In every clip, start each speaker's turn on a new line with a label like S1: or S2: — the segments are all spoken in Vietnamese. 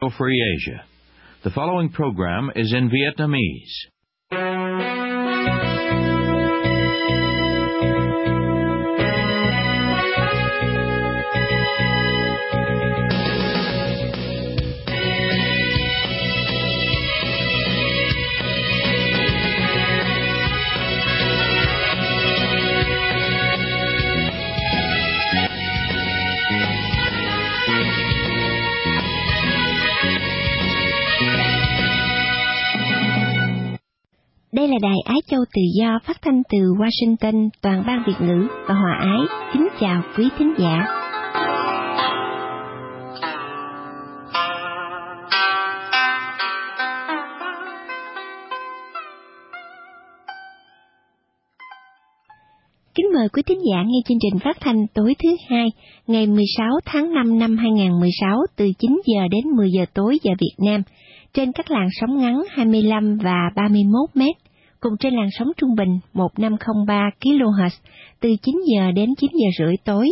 S1: for Free Asia. The following program is in Vietnamese.
S2: Đây là Đài Á Châu Tự Do phát thanh từ Washington, toàn ban Việt ngữ và Hòa Ái. Kính chào quý thính giả. Kính mời quý thính giả nghe chương trình phát thanh tối thứ Hai, ngày 16 tháng 5 năm 2016 từ 9 giờ đến 10 giờ tối giờ Việt Nam, trên các làn sóng ngắn 25 và 31 mét, cùng trên làn sóng trung bình 1503 kHz từ 9 giờ đến 9 giờ rưỡi tối.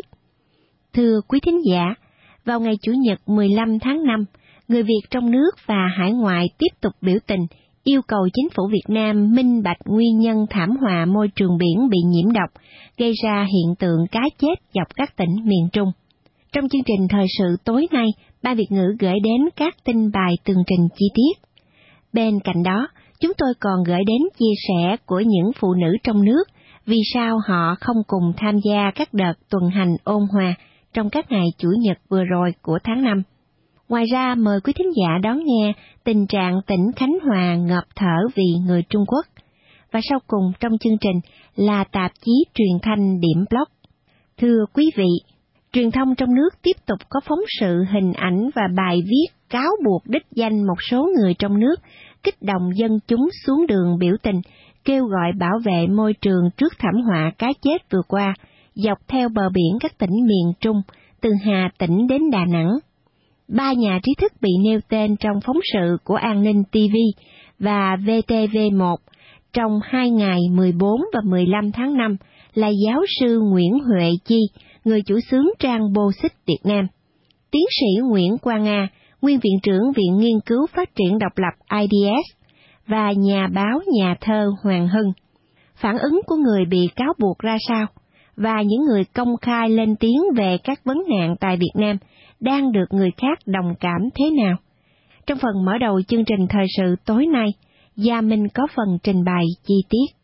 S2: Thưa quý thính giả, vào ngày Chủ nhật 15 tháng 5, người Việt trong nước và hải ngoại tiếp tục biểu tình, yêu cầu chính phủ Việt Nam minh bạch nguyên nhân thảm họa môi trường biển bị nhiễm độc, gây ra hiện tượng cá chết dọc các tỉnh miền Trung. Trong chương trình thời sự tối nay, Ban Việt ngữ gửi đến các tin bài tường trình chi tiết. Bên cạnh đó, chúng tôi còn gửi đến chia sẻ của những phụ nữ trong nước vì sao họ không cùng tham gia các đợt tuần hành ôn hòa trong các ngày Chủ nhật vừa rồi của tháng 5. Ngoài ra, mời quý thính giả đón nghe tình trạng tỉnh Khánh Hòa ngợp thở vì người Trung Quốc. Và sau cùng trong chương trình là tạp chí truyền thanh Điểm Blog. Thưa quý vị, truyền thông trong nước tiếp tục có phóng sự hình ảnh và bài viết cáo buộc đích danh một số người trong nước kích động dân chúng xuống đường biểu tình, kêu gọi bảo vệ môi trường trước thảm họa cá chết vừa qua, dọc theo bờ biển các tỉnh miền Trung, từ Hà Tĩnh đến Đà Nẵng. 3 nhà trí thức bị nêu tên trong phóng sự của An ninh TV và VTV1 trong 2 ngày 14 và 15 tháng 5 là giáo sư Nguyễn Huệ Chi, người chủ xướng trang Bô Xích Việt Nam, tiến sĩ Nguyễn Quang Nga, nguyên viện trưởng Viện Nghiên cứu Phát triển Độc lập IDS, và nhà báo nhà thơ Hoàng Hưng. Phản ứng của người bị cáo buộc ra sao, và những người công khai lên tiếng về các vấn nạn tại Việt Nam đang được người khác đồng cảm thế nào? Trong phần mở đầu chương trình thời sự tối nay, Gia Minh có phần trình bày chi tiết.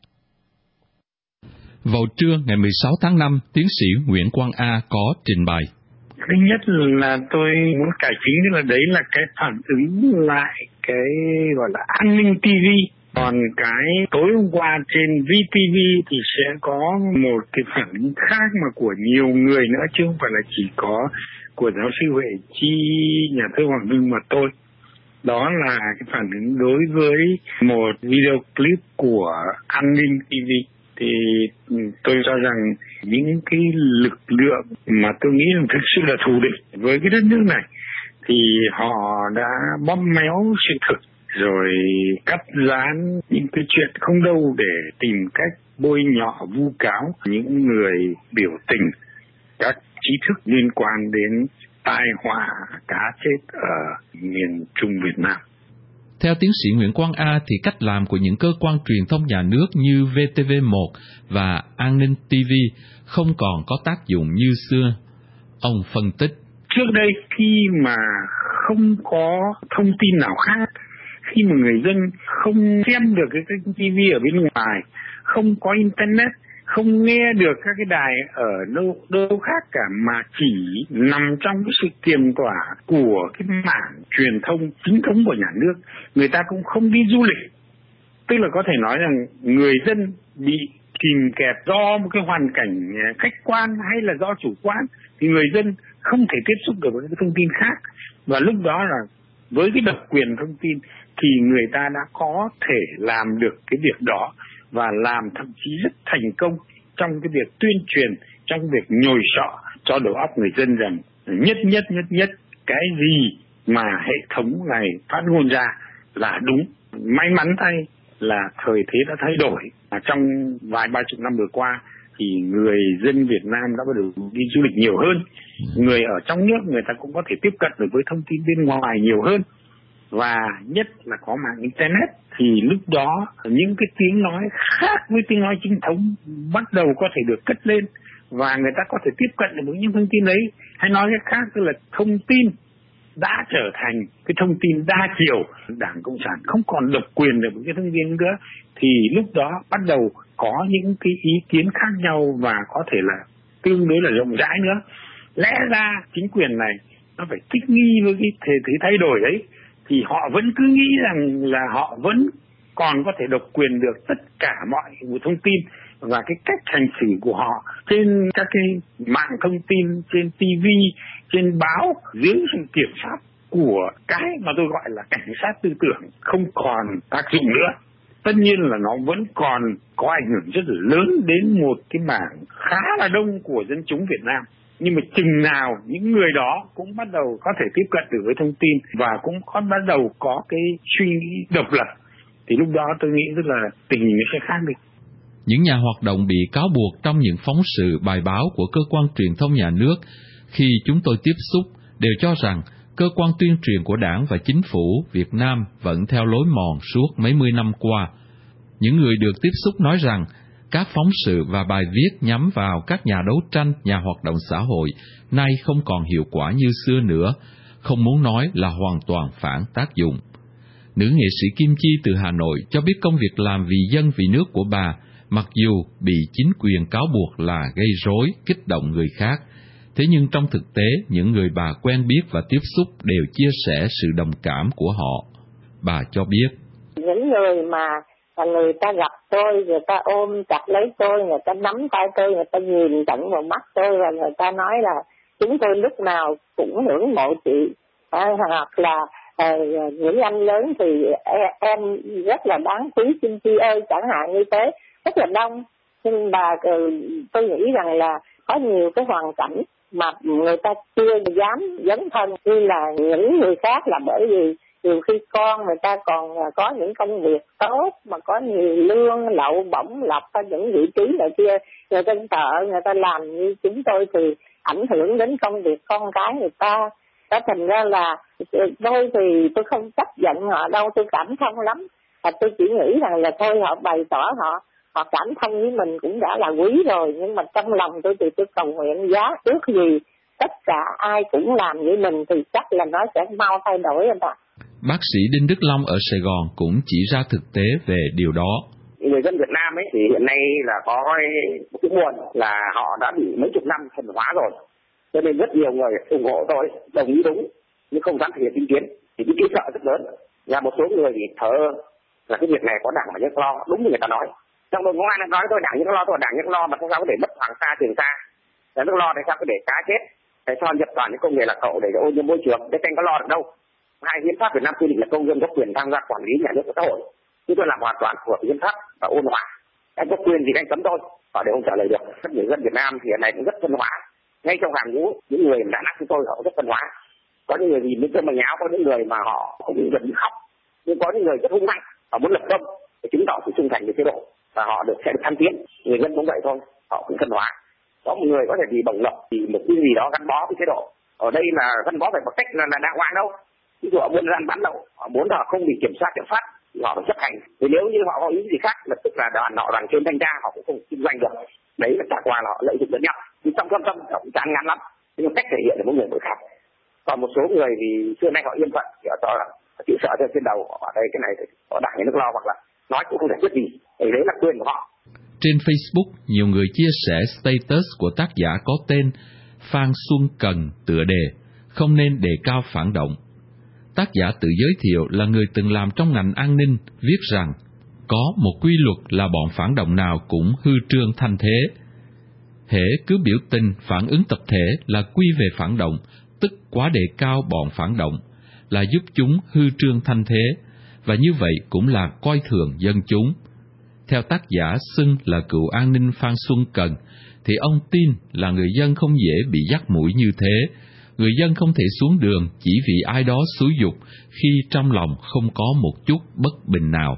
S3: Vào trưa ngày 16 tháng 5, tiến sĩ Nguyễn Quang A có trình bày.
S4: Thứ nhất là tôi muốn cải chính, tức là đấy là cái phản ứng lại cái gọi là an ninh TV. Còn cái tối hôm qua trên VTV thì sẽ có một cái phản ứng khác mà của nhiều người nữa, chứ không phải là chỉ có của giáo sư Huệ Chi, nhà thơ Hoàng Hưng mà tôi. Đó là cái phản ứng đối với một video clip của An ninh TV. Thì tôi cho rằng những cái lực lượng mà tôi nghĩ là thực sự là thù địch với cái đất nước này thì họ đã bóp méo sự thực, rồi cắt rán những cái chuyện không đâu để tìm cách bôi nhọ vu cáo những người biểu tình, các trí thức liên quan đến tai họa cá chết ở miền Trung Việt Nam.
S3: Theo tiến sĩ Nguyễn Quang A thì cách làm của những cơ quan truyền thông nhà nước như VTV1 và An ninh TV không còn có tác dụng như xưa. Ông phân tích.
S4: Trước đây khi mà không có thông tin nào khác, khi mà người dân không xem được cái kênh TV ở bên ngoài, không có internet, không nghe được các cái đài ở đâu khác cả, mà chỉ nằm trong cái sự kiềm tỏa của cái mảng truyền thông chính thống của nhà nước, người ta cũng không đi du lịch. Tức là có thể nói rằng người dân bị kìm kẹp do một cái hoàn cảnh khách quan hay là do chủ quan, thì người dân không thể tiếp xúc được với cái thông tin khác. Và lúc đó là với cái độc quyền thông tin thì người ta đã có thể làm được cái việc đó, và làm thậm chí rất thành công trong cái việc tuyên truyền, trong việc nhồi sọ cho đầu óc người dân rằng nhất cái gì mà hệ thống này phát ngôn ra là đúng. May mắn thay là thời thế đã thay đổi. Trong vài ba chục năm vừa qua thì người dân Việt Nam đã bắt đầu đi du lịch nhiều hơn. Người ở trong nước người ta cũng có thể tiếp cận được với thông tin bên ngoài nhiều hơn. và nhất là có mạng Internet, thì lúc đó những cái tiếng nói khác với tiếng nói chính thống bắt đầu có thể được cất lên và người ta có thể tiếp cận được với những thông tin ấy. Hay nói cách khác, tức là thông tin đã trở thành cái thông tin đa chiều. Đảng Cộng sản không còn độc quyền được với cái thông tin nữa, thì lúc đó bắt đầu có những cái ý kiến khác nhau và có thể là tương đối là rộng rãi nữa. Lẽ ra chính quyền này nó phải thích nghi với cái thế thay đổi ấy, thì họ vẫn cứ nghĩ rằng là họ vẫn còn có thể độc quyền được tất cả mọi thông tin, và cái cách hành xử của họ trên các cái mạng thông tin, trên TV, trên báo, dưới sự kiểm soát của cái mà tôi gọi là cảnh sát tư tưởng không còn tác dụng nữa. Tất nhiên là nó vẫn còn có ảnh hưởng rất là lớn đến một cái mảng khá là đông của dân chúng Việt Nam. Nhưng mà chừng nào những người đó cũng bắt đầu có thể tiếp cận được với thông tin và cũng bắt đầu có cái suy nghĩ độc lập, thì lúc đó tôi nghĩ rất là tình hình sẽ khác đi.
S3: Những nhà hoạt động bị cáo buộc trong những phóng sự bài báo của cơ quan truyền thông nhà nước khi chúng tôi tiếp xúc đều cho rằng cơ quan tuyên truyền của Đảng và Chính phủ Việt Nam vẫn theo lối mòn suốt mấy mươi năm qua. Những người được tiếp xúc nói rằng các phóng sự và bài viết nhắm vào các nhà đấu tranh, nhà hoạt động xã hội nay không còn hiệu quả như xưa nữa, không muốn nói là hoàn toàn phản tác dụng. Nữ nghệ sĩ Kim Chi từ Hà Nội cho biết công việc làm vì dân vì nước của bà, mặc dù bị chính quyền cáo buộc là gây rối, kích động người khác, thế nhưng trong thực tế, những người bà quen biết và tiếp xúc đều chia sẻ sự đồng cảm của họ. Bà cho biết,
S5: những người mà người ta gặp tôi, người ta ôm chặt lấy tôi, người ta nắm tay tôi, người ta nhìn tận vào mắt tôi và người ta nói là chúng tôi lúc nào cũng ngưỡng mộ chị, hoặc là những anh lớn thì em rất là đáng quý Kim Chi ơi, chẳng hạn như thế, rất là đông. Nhưng bà, tôi nghĩ rằng là có nhiều cái hoàn cảnh mà người ta chưa dám dấn thân như là những người khác, là bởi vì nhiều khi con người ta còn có những công việc tốt mà có nhiều lương lậu bổng lộc hay những vị trí này kia, người ta sợ người ta làm như chúng tôi thì ảnh hưởng đến công việc con cái người ta. Đó, thành ra là tôi thì tôi không chấp nhận họ đâu, tôi cảm thông lắm. Và tôi chỉ nghĩ rằng là thôi họ bày tỏ họ cảm thông với mình cũng đã là quý rồi, nhưng mà trong lòng tôi thì tôi cầu nguyện giá ước gì tất cả ai cũng làm với mình thì chắc là nó sẽ mau thay đổi rồi đó.
S3: Bác sĩ Đinh Đức Long ở Sài Gòn cũng chỉ ra thực tế về điều đó.
S6: Người dân Việt Nam ấy thì hiện nay là có một cái buồn là họ đã bị mấy chục năm thuần hóa rồi, cho nên rất nhiều người ủng hộ tôi, đồng ý đúng nhưng không dám thực hiện ý kiến, thì cái sợ rất lớn. Và một số người thì thờ là cái việc này có Đảng và Nhân lo, đúng như người ta nói. Trong đội công an nói tôi Đảng Nhân lo, tôi Đảng Nhân lo, mà không sao có để mất Hoàng Sa Trường Sa, là nước lo tại sao có để cá chết, tại sao nhập toàn những công nghệ lạc hậu để ô nhiễm môi trường, để tranh có lo được đâu. Hai hiến pháp Việt Nam quy định là công dân có quyền tham gia quản lý nhà nước của xã hội, chúng tôi làm hoàn toàn phù hợp hiến pháp và ôn hòa. Anh có quyền gì anh cấm tôi, họ đều không trả lời được. Rất nhiều dân Việt Nam thì hiện nay cũng rất phân hóa, ngay trong hàng ngũ những người đã nặng chúng tôi họ rất phân hóa. Có những người vì miếng cơm mà nháo, có những người mà họ cũng gần như khóc, nhưng có những người rất hung mạnh, họ muốn lập công để chứng tỏ sự trung thành với chế độ và họ sẽ được thăng tiến. Người dân cũng vậy thôi, họ cũng phân hóa. Có một người có thể vì bổng lộc thì một cái gì đó gắn bó với chế độ, ở đây là gắn bó phải một cách là đàng hoàng đâu. Ví dụ họ buôn gian bán lậu, họ muốn họ không bị kiểm soát kiểm soát thì họ phải chấp hành. Thì nếu như họ có ý gì khác, lập tức là họ đoàn trên thanh tra họ cũng không kinh doanh được. Đấy là trả qua là họ lợi dụng lẫn nhau. Nhưng trong thâm họ cũng chán ngán lắm. Nhưng cách thể hiện là mỗi người mỗi khác. Còn một số người thì xưa nay họ yên phận, thì họ cho là chịu sợ trên đầu, họ ở đây cái này thì họ Đảng Nhà Nước lo, hoặc là nói cũng không giải quyết gì. Thì đấy là quyền của họ.
S3: Trên Facebook, nhiều người chia sẻ status của tác giả có tên Phan Xuân Cần tựa đề "Không nên đề cao phản động". Tác giả tự giới thiệu là người từng làm trong ngành an ninh, viết rằng có một quy luật là bọn phản động nào cũng hư trương thanh thế. Hễ cứ biểu tình phản ứng tập thể là quy về phản động, tức quá đề cao bọn phản động, là giúp chúng hư trương thanh thế, và như vậy cũng là coi thường dân chúng. Theo tác giả xưng là cựu an ninh Phan Xuân Cần, thì ông tin là người dân không dễ bị dắt mũi như thế. Người dân không thể xuống đường chỉ vì ai đó xúi giục khi trong lòng không có một chút bất bình nào.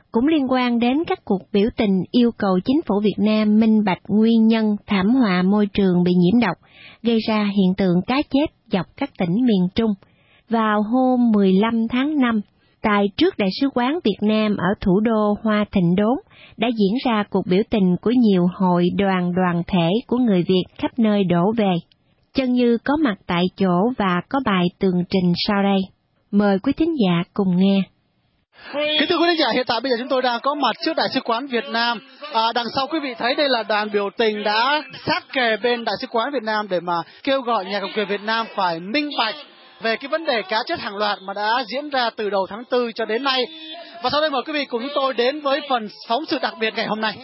S2: cũng liên quan đến các cuộc biểu tình yêu cầu chính phủ Việt Nam minh bạch nguyên nhân thảm họa môi trường bị nhiễm độc, gây ra hiện tượng cá chết dọc các tỉnh miền Trung. Vào hôm 15 tháng 5, tại trước Đại sứ quán Việt Nam ở thủ đô Hoa Thịnh Đốn, đã diễn ra cuộc biểu tình của nhiều hội đoàn thể của người Việt khắp nơi đổ về. Chân Như có mặt tại chỗ và có bài tường trình sau đây. Mời quý thính giả cùng nghe.
S7: Kính thưa quý thính giả, hiện tại bây giờ chúng tôi đang có mặt trước Đại sứ quán Việt Nam. Đằng sau quý vị thấy đây là đoàn biểu tình đã sát kề bên Đại sứ quán Việt Nam để mà kêu gọi nhà cầm quyền Việt Nam phải minh bạch về cái vấn đề cá chết hàng loạt mà đã diễn ra từ đầu tháng 4 cho đến nay. Và sau đây mời quý vị cùng chúng tôi đến với phần phóng sự đặc biệt ngày hôm nay.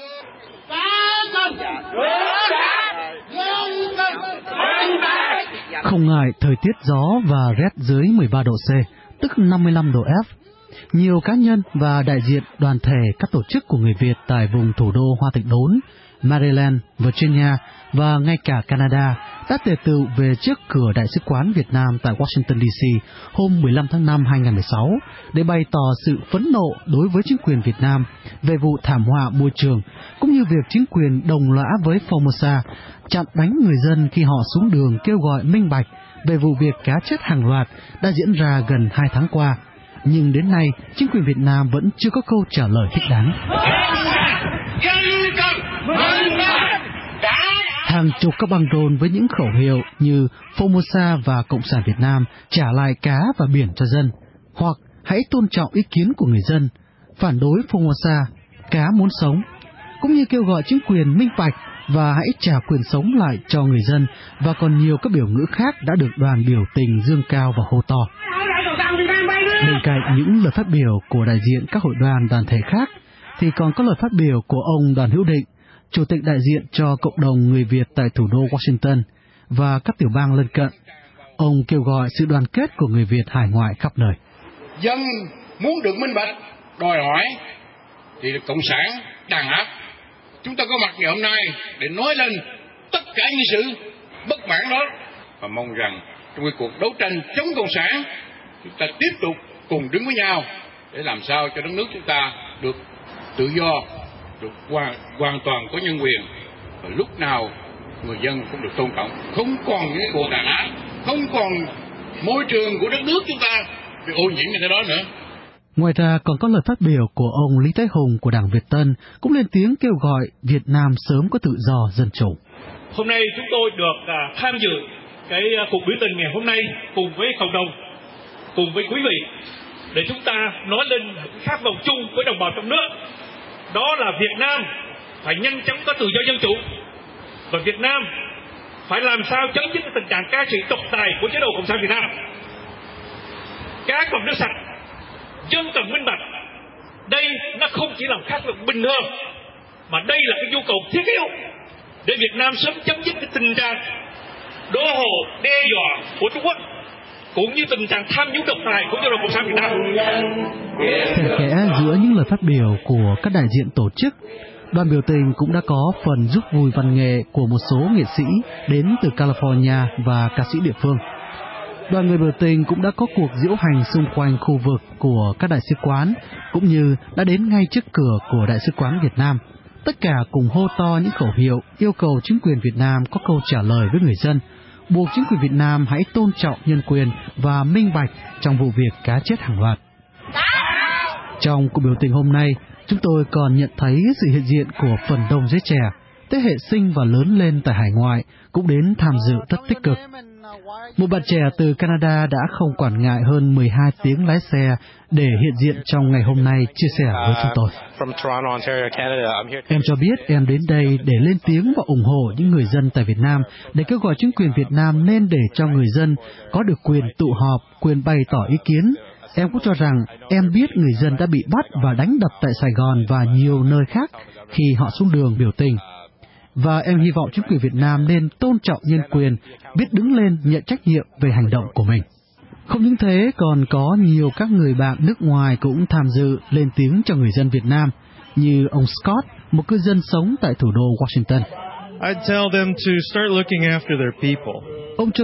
S8: Không ngại thời tiết gió và rét dưới 13 độ C, tức 55 độ F, nhiều cá nhân và đại diện đoàn thể các tổ chức của người Việt tại vùng thủ đô Hoa Thịnh Đốn, Maryland, Virginia và ngay cả Canada đã tề tựu về trước cửa Đại sứ quán Việt Nam tại Washington DC hôm 15 tháng 5 2016 để bày tỏ sự phẫn nộ đối với chính quyền Việt Nam về vụ thảm họa môi trường, cũng như việc chính quyền đồng lõa với Formosa chặn đánh người dân khi họ xuống đường kêu gọi minh bạch về vụ việc cá chết hàng loạt đã diễn ra gần 2 tháng qua. Nhưng đến nay, chính quyền Việt Nam vẫn chưa có câu trả lời thích đáng. Hàng chục các băng rôn với những khẩu hiệu như Formosa và Cộng sản Việt Nam trả lại cá và biển cho dân, hoặc hãy tôn trọng ý kiến của người dân, phản đối Formosa, cá muốn sống, cũng như kêu gọi chính quyền minh bạch và hãy trả quyền sống lại cho người dân, và còn nhiều các biểu ngữ khác đã được đoàn biểu tình dương cao và hô to. Bên cạnh những lời phát biểu của đại diện các hội đoàn thể khác, thì còn có lời phát biểu của ông Đoàn Hữu Định, Chủ tịch đại diện cho cộng đồng người Việt tại thủ đô Washington và các tiểu bang lân cận. Ông kêu gọi sự đoàn kết của người Việt hải ngoại khắp nơi.
S9: Dân muốn được minh bạch, đòi hỏi thì Cộng sản đàn áp. Chúng ta có mặt ngày hôm nay để nói lên tất cả những sự bất mãn đó, và mong rằng trong cuộc đấu tranh chống Cộng sản, chúng ta tiếp tục cùng đứng với nhau để làm sao cho đất nước chúng ta được tự do, được hoàn toàn có nhân quyền, và lúc nào người dân cũng được tôn trọng, không còn những cuộc đàn áp, không còn môi trường của đất nước chúng ta bị ô nhiễm như thế đó nữa.
S8: Ngoài ra còn có lời phát biểu của ông Lý Thái Hùng của Đảng Việt Tân cũng lên tiếng kêu gọi Việt Nam sớm có tự do dân chủ.
S10: Hôm nay chúng tôi được tham dự cái cuộc biểu tình ngày hôm nay cùng với cộng đồng, cùng với quý vị, để chúng ta nói lên khát vọng chung với đồng bào trong nước. Đó là Việt Nam phải nhanh chóng có tự do dân chủ, và Việt Nam phải làm sao chấm dứt tình trạng cai trị độc tài của chế độ Cộng sản Việt Nam. Cá còn nước sạch, dân cần minh bạch. Đây nó không chỉ là khát vọng bình thường, mà đây là cái nhu cầu thiết yếu để Việt Nam sớm chấm dứt cái tình trạng đô hộ đe dọa của Trung Quốc, cũng như tình trạng tham nhũng độc tài của chế độ Cộng sản Việt Nam.
S8: Xen kẽ giữa những lời phát biểu của các đại diện tổ chức, đoàn biểu tình cũng đã có phần giúp vui văn nghệ của một số nghệ sĩ đến từ California và ca sĩ địa phương. Đoàn người biểu tình cũng đã có cuộc diễu hành xung quanh khu vực của các đại sứ quán, cũng như đã đến ngay trước cửa của Đại sứ quán Việt Nam. Tất cả cùng hô to những khẩu hiệu yêu cầu chính quyền Việt Nam có câu trả lời với người dân, buộc chính quyền Việt Nam hãy tôn trọng nhân quyền và minh bạch trong vụ việc cá chết hàng loạt. Trong cuộc biểu tình hôm nay, chúng tôi còn nhận thấy sự hiện diện của phần đông giới trẻ, thế hệ sinh và lớn lên tại hải ngoại cũng đến tham dự rất tích cực. Một bạn trẻ từ Canada đã không quản ngại hơn 12 tiếng lái xe để hiện diện trong ngày hôm nay chia sẻ với chúng tôi. Em cho biết em đến đây để lên tiếng và ủng hộ những người dân tại Việt Nam, để kêu gọi chính quyền Việt Nam nên để cho người dân có được quyền tụ họp, quyền bày tỏ ý kiến. Em cũng cho rằng em biết người dân đã bị bắt và đánh đập tại Sài Gòn và nhiều nơi khác khi họ xuống đường biểu tình. Và em hy vọng chính quyền Việt Nam nên tôn trọng nhân quyền, biết đứng lên nhận trách nhiệm về hành động của mình. Không những thế, còn có nhiều các người bạn nước ngoài cũng tham dự lên tiếng cho người dân Việt Nam, như ông Scott, một cư dân sống tại thủ đô Washington. Ông cho biết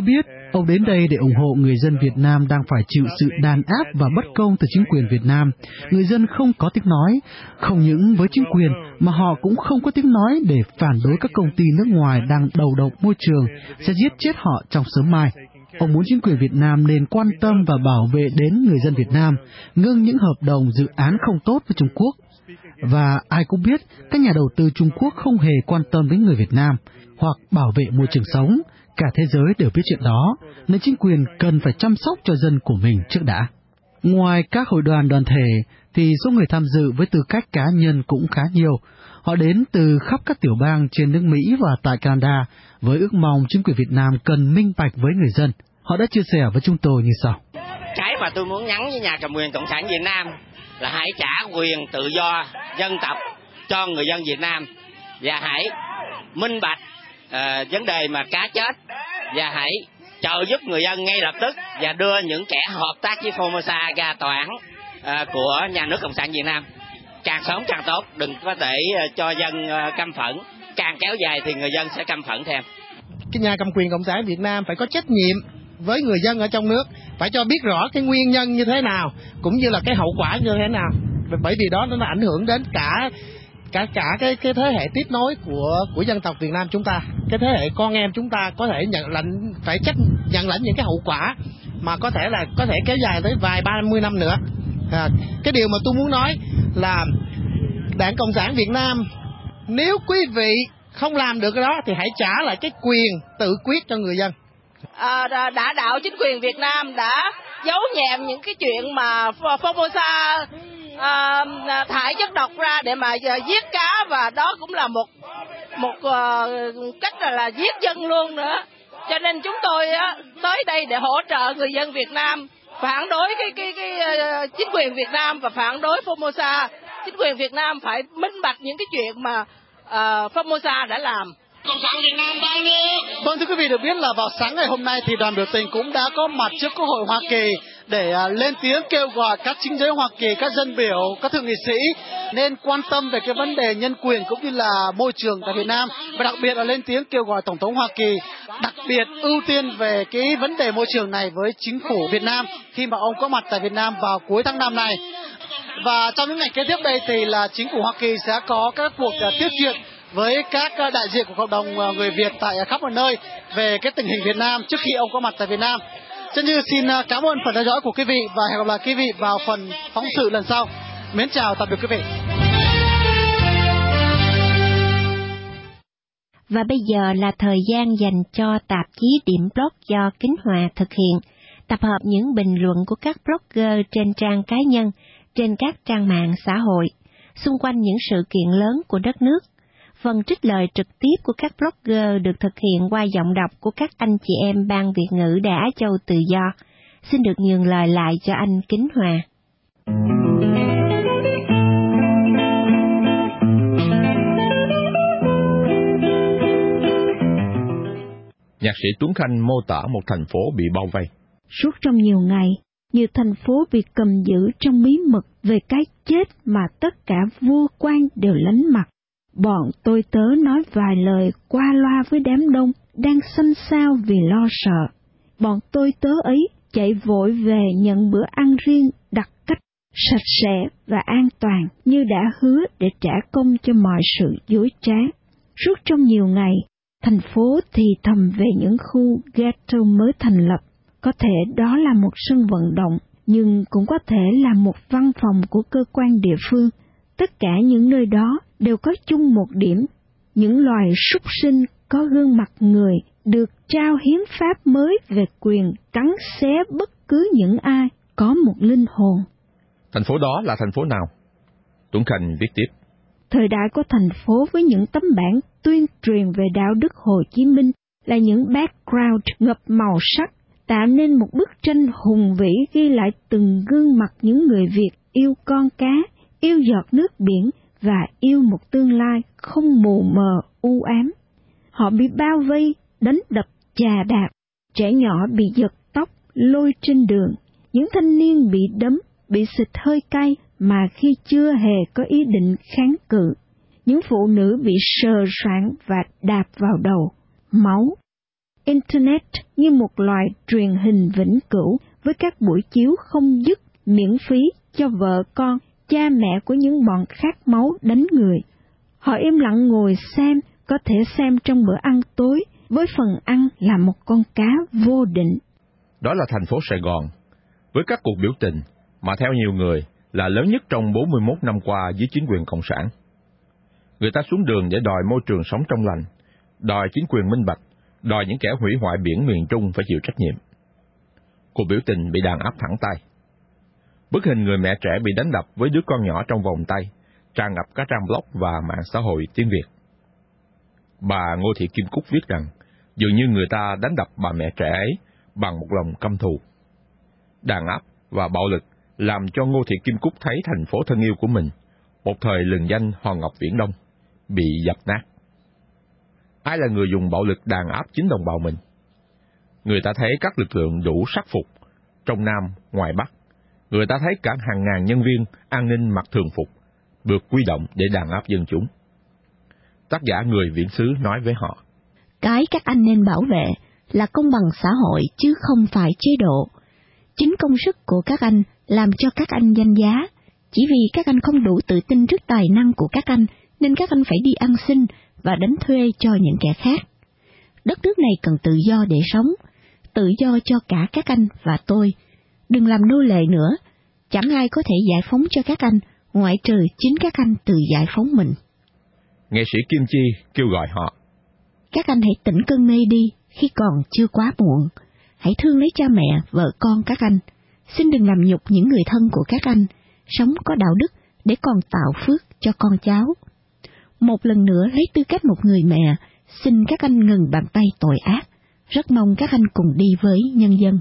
S8: Ông đến đây để ủng hộ người dân Việt Nam đang phải chịu sự đàn áp và bất công từ chính quyền Việt Nam. Người dân không có tiếng nói, không những với chính quyền mà họ cũng không có tiếng nói để phản đối các công ty nước ngoài đang đầu độc môi trường, sẽ giết chết họ trong sớm mai. Ông muốn chính quyền Việt Nam nên quan tâm và bảo vệ đến người dân Việt Nam, ngưng những hợp đồng dự án không tốt với Trung Quốc. Và ai cũng biết, các nhà đầu tư Trung Quốc không hề quan tâm đến người Việt Nam, hoặc bảo vệ môi trường sống. Cả thế giới đều biết chuyện đó, nên chính quyền cần phải chăm sóc cho dân của mình trước đã. Ngoài các hội đoàn đoàn thể, thì số người tham dự với tư cách cá nhân cũng khá nhiều. Họ đến từ khắp các tiểu bang trên nước Mỹ và tại Canada, với ước mong chính quyền Việt Nam cần minh bạch với người dân. Họ đã chia sẻ với chúng tôi như sau.
S11: Cái mà tôi muốn nhắn với nhà cầm quyền Cộng sản Việt Nam là hãy trả quyền tự do dân tộc cho người dân Việt Nam, và hãy minh bạch vấn đề mà cá chết, và hãy trợ giúp người dân ngay lập tức và đưa những kẻ hợp tác với Formosa ra tòa án của nhà nước Cộng sản Việt Nam. Càng sớm càng tốt, đừng có để cho dân căm phẫn, càng kéo dài thì người dân sẽ căm phẫn thêm.
S12: Cái nhà cầm quyền Cộng sản Việt Nam phải có trách nhiệm với người dân ở trong nước, phải cho biết rõ cái nguyên nhân như thế nào, cũng như là cái hậu quả như thế nào, bởi vì đó nó ảnh hưởng đến cả cái thế hệ tiếp nối của dân tộc Việt Nam chúng ta, cái thế hệ con em chúng ta có thể nhận lãnh những cái hậu quả mà có thể kéo dài tới vài 30 năm nữa. Cái điều mà tôi muốn nói là Đảng Cộng sản Việt Nam, nếu quý vị không làm được cái đó thì hãy trả lại cái quyền tự quyết cho người dân.
S13: Đã đạo chính quyền Việt Nam đã giấu nhẹm những cái chuyện mà Formosa thải chất độc ra để mà giết cá, và đó cũng là một cách là giết dân luôn nữa. Cho nên chúng tôi tới đây để hỗ trợ người dân Việt Nam, phản đối cái chính quyền Việt Nam và phản đối Formosa. Chính quyền Việt Nam phải minh bạch những cái chuyện mà Formosa đã làm.
S12: Cộng sản Việt Nam bao nhiêu? Vâng, thưa quý vị, được biết là vào sáng ngày hôm nay thì đoàn biểu tình cũng đã có mặt trước Quốc hội Hoa Kỳ để lên tiếng kêu gọi các chính giới Hoa Kỳ, các dân biểu, các thượng nghị sĩ nên quan tâm về cái vấn đề nhân quyền cũng như là môi trường tại Việt Nam, và đặc biệt là lên tiếng kêu gọi Tổng thống Hoa Kỳ đặc biệt ưu tiên về cái vấn đề môi trường này với chính phủ Việt Nam khi mà ông có mặt tại Việt Nam vào cuối tháng 5 này. Và trong những ngày kế tiếp đây thì là chính phủ Hoa Kỳ sẽ có các cuộc tiếp chuyện với các đại diện của cộng đồng người Việt tại khắp mọi nơi về cái tình hình Việt Nam trước khi ông có mặt tại Việt Nam. Chân Như xin cảm ơn phần theo dõi của quý vị và hẹn gặp lại quý vị vào phần phóng sự lần sau. Mến chào tạm biệt quý vị.
S2: Và bây giờ là thời gian dành cho tạp chí Điểm Blog do Kính Hòa thực hiện, tập hợp những bình luận của các blogger trên trang cá nhân, trên các trang mạng xã hội, xung quanh những sự kiện lớn của đất nước. Phần trích lời trực tiếp của các blogger được thực hiện qua giọng đọc của các anh chị em Ban Việt ngữ Đài Á Châu Tự Do. Xin được nhường lời lại cho anh Kính Hòa.
S14: Nhạc sĩ Tuấn Khanh mô tả một thành phố bị bao vây.
S15: Suốt trong nhiều ngày, nhiều thành phố bị cầm giữ trong bí mật về cái chết mà tất cả vua quan đều lánh mặt. Bọn tôi tớ nói vài lời qua loa với đám đông đang xanh xao vì lo sợ. Bọn tôi tớ ấy chạy vội về nhận bữa ăn riêng đặc cách, sạch sẽ và an toàn như đã hứa để trả công cho mọi sự dối trá. Suốt trong nhiều ngày, thành phố thì thầm về những khu ghetto mới thành lập. Có thể đó là một sân vận động, nhưng cũng có thể là một văn phòng của cơ quan địa phương. Tất cả những nơi đó đều có chung một điểm, những loài súc sinh có gương mặt người được trao hiến pháp mới về quyền cắn xé bất cứ những ai có một linh hồn.
S14: Thành phố đó là thành phố nào? Tuấn Khanh viết tiếp.
S15: Thời đại của thành phố với những tấm bảng tuyên truyền về đạo đức Hồ Chí Minh là những background ngập màu sắc, tạo nên một bức tranh hùng vĩ ghi lại từng gương mặt những người Việt yêu con cá, yêu giọt nước biển và yêu một tương lai không mù mờ u ám. Họ bị bao vây, đánh đập, chà đạp, trẻ nhỏ bị giật tóc, lôi trên đường, những thanh niên bị đấm, bị xịt hơi cay mà khi chưa hề có ý định kháng cự, những phụ nữ bị sờ soạng và đạp vào đầu, máu. Internet như một loại truyền hình vĩnh cửu với các buổi chiếu không dứt, miễn phí cho vợ con, cha mẹ của những bọn khát máu đánh người. Họ im lặng ngồi xem, có thể xem trong bữa ăn tối, với phần ăn là một con cá vô định.
S14: Đó là thành phố Sài Gòn, với các cuộc biểu tình mà theo nhiều người là lớn nhất trong 41 năm qua dưới chính quyền Cộng sản. Người ta xuống đường để đòi môi trường sống trong lành, đòi chính quyền minh bạch, đòi những kẻ hủy hoại biển miền Trung phải chịu trách nhiệm. Cuộc biểu tình bị đàn áp thẳng tay. Bức hình người mẹ trẻ bị đánh đập với đứa con nhỏ trong vòng tay, tràn ngập các trang blog và mạng xã hội tiếng Việt. Bà Ngô Thị Kim Cúc viết rằng, dường như người ta đánh đập bà mẹ trẻ ấy bằng một lòng căm thù. Đàn áp và bạo lực làm cho Ngô Thị Kim Cúc thấy thành phố thân yêu của mình, một thời lừng danh Hòn Ngọc Viễn Đông, bị dập nát. Ai là người dùng bạo lực đàn áp chính đồng bào mình? Người ta thấy các lực lượng đủ sắc phục, trong Nam, ngoài Bắc. Người ta thấy cả hàng ngàn nhân viên an ninh mặc thường phục, được quy động để đàn áp dân chúng. Tác giả Người Viễn Xứ nói với họ:
S2: Cái các anh nên bảo vệ là công bằng xã hội chứ không phải chế độ. Chính công sức của các anh làm cho các anh danh giá. Chỉ vì các anh không đủ tự tin trước tài năng của các anh, nên các anh phải đi ăn xin và đánh thuê cho những kẻ khác. Đất nước này cần tự do để sống, tự do cho cả các anh và tôi. Đừng làm nô lệ nữa, chẳng ai có thể giải phóng cho các anh, ngoại trừ chính các anh tự giải phóng mình.
S14: Nghệ sĩ Kim Chi kêu gọi họ:
S2: Các anh hãy tỉnh cơn mê đi khi còn chưa quá muộn. Hãy thương lấy cha mẹ, vợ con các anh. Xin đừng làm nhục những người thân của các anh, sống có đạo đức để còn tạo phước cho con cháu. Một lần nữa lấy tư cách một người mẹ, xin các anh ngừng bàn tay tội ác. Rất mong các anh cùng đi với nhân dân.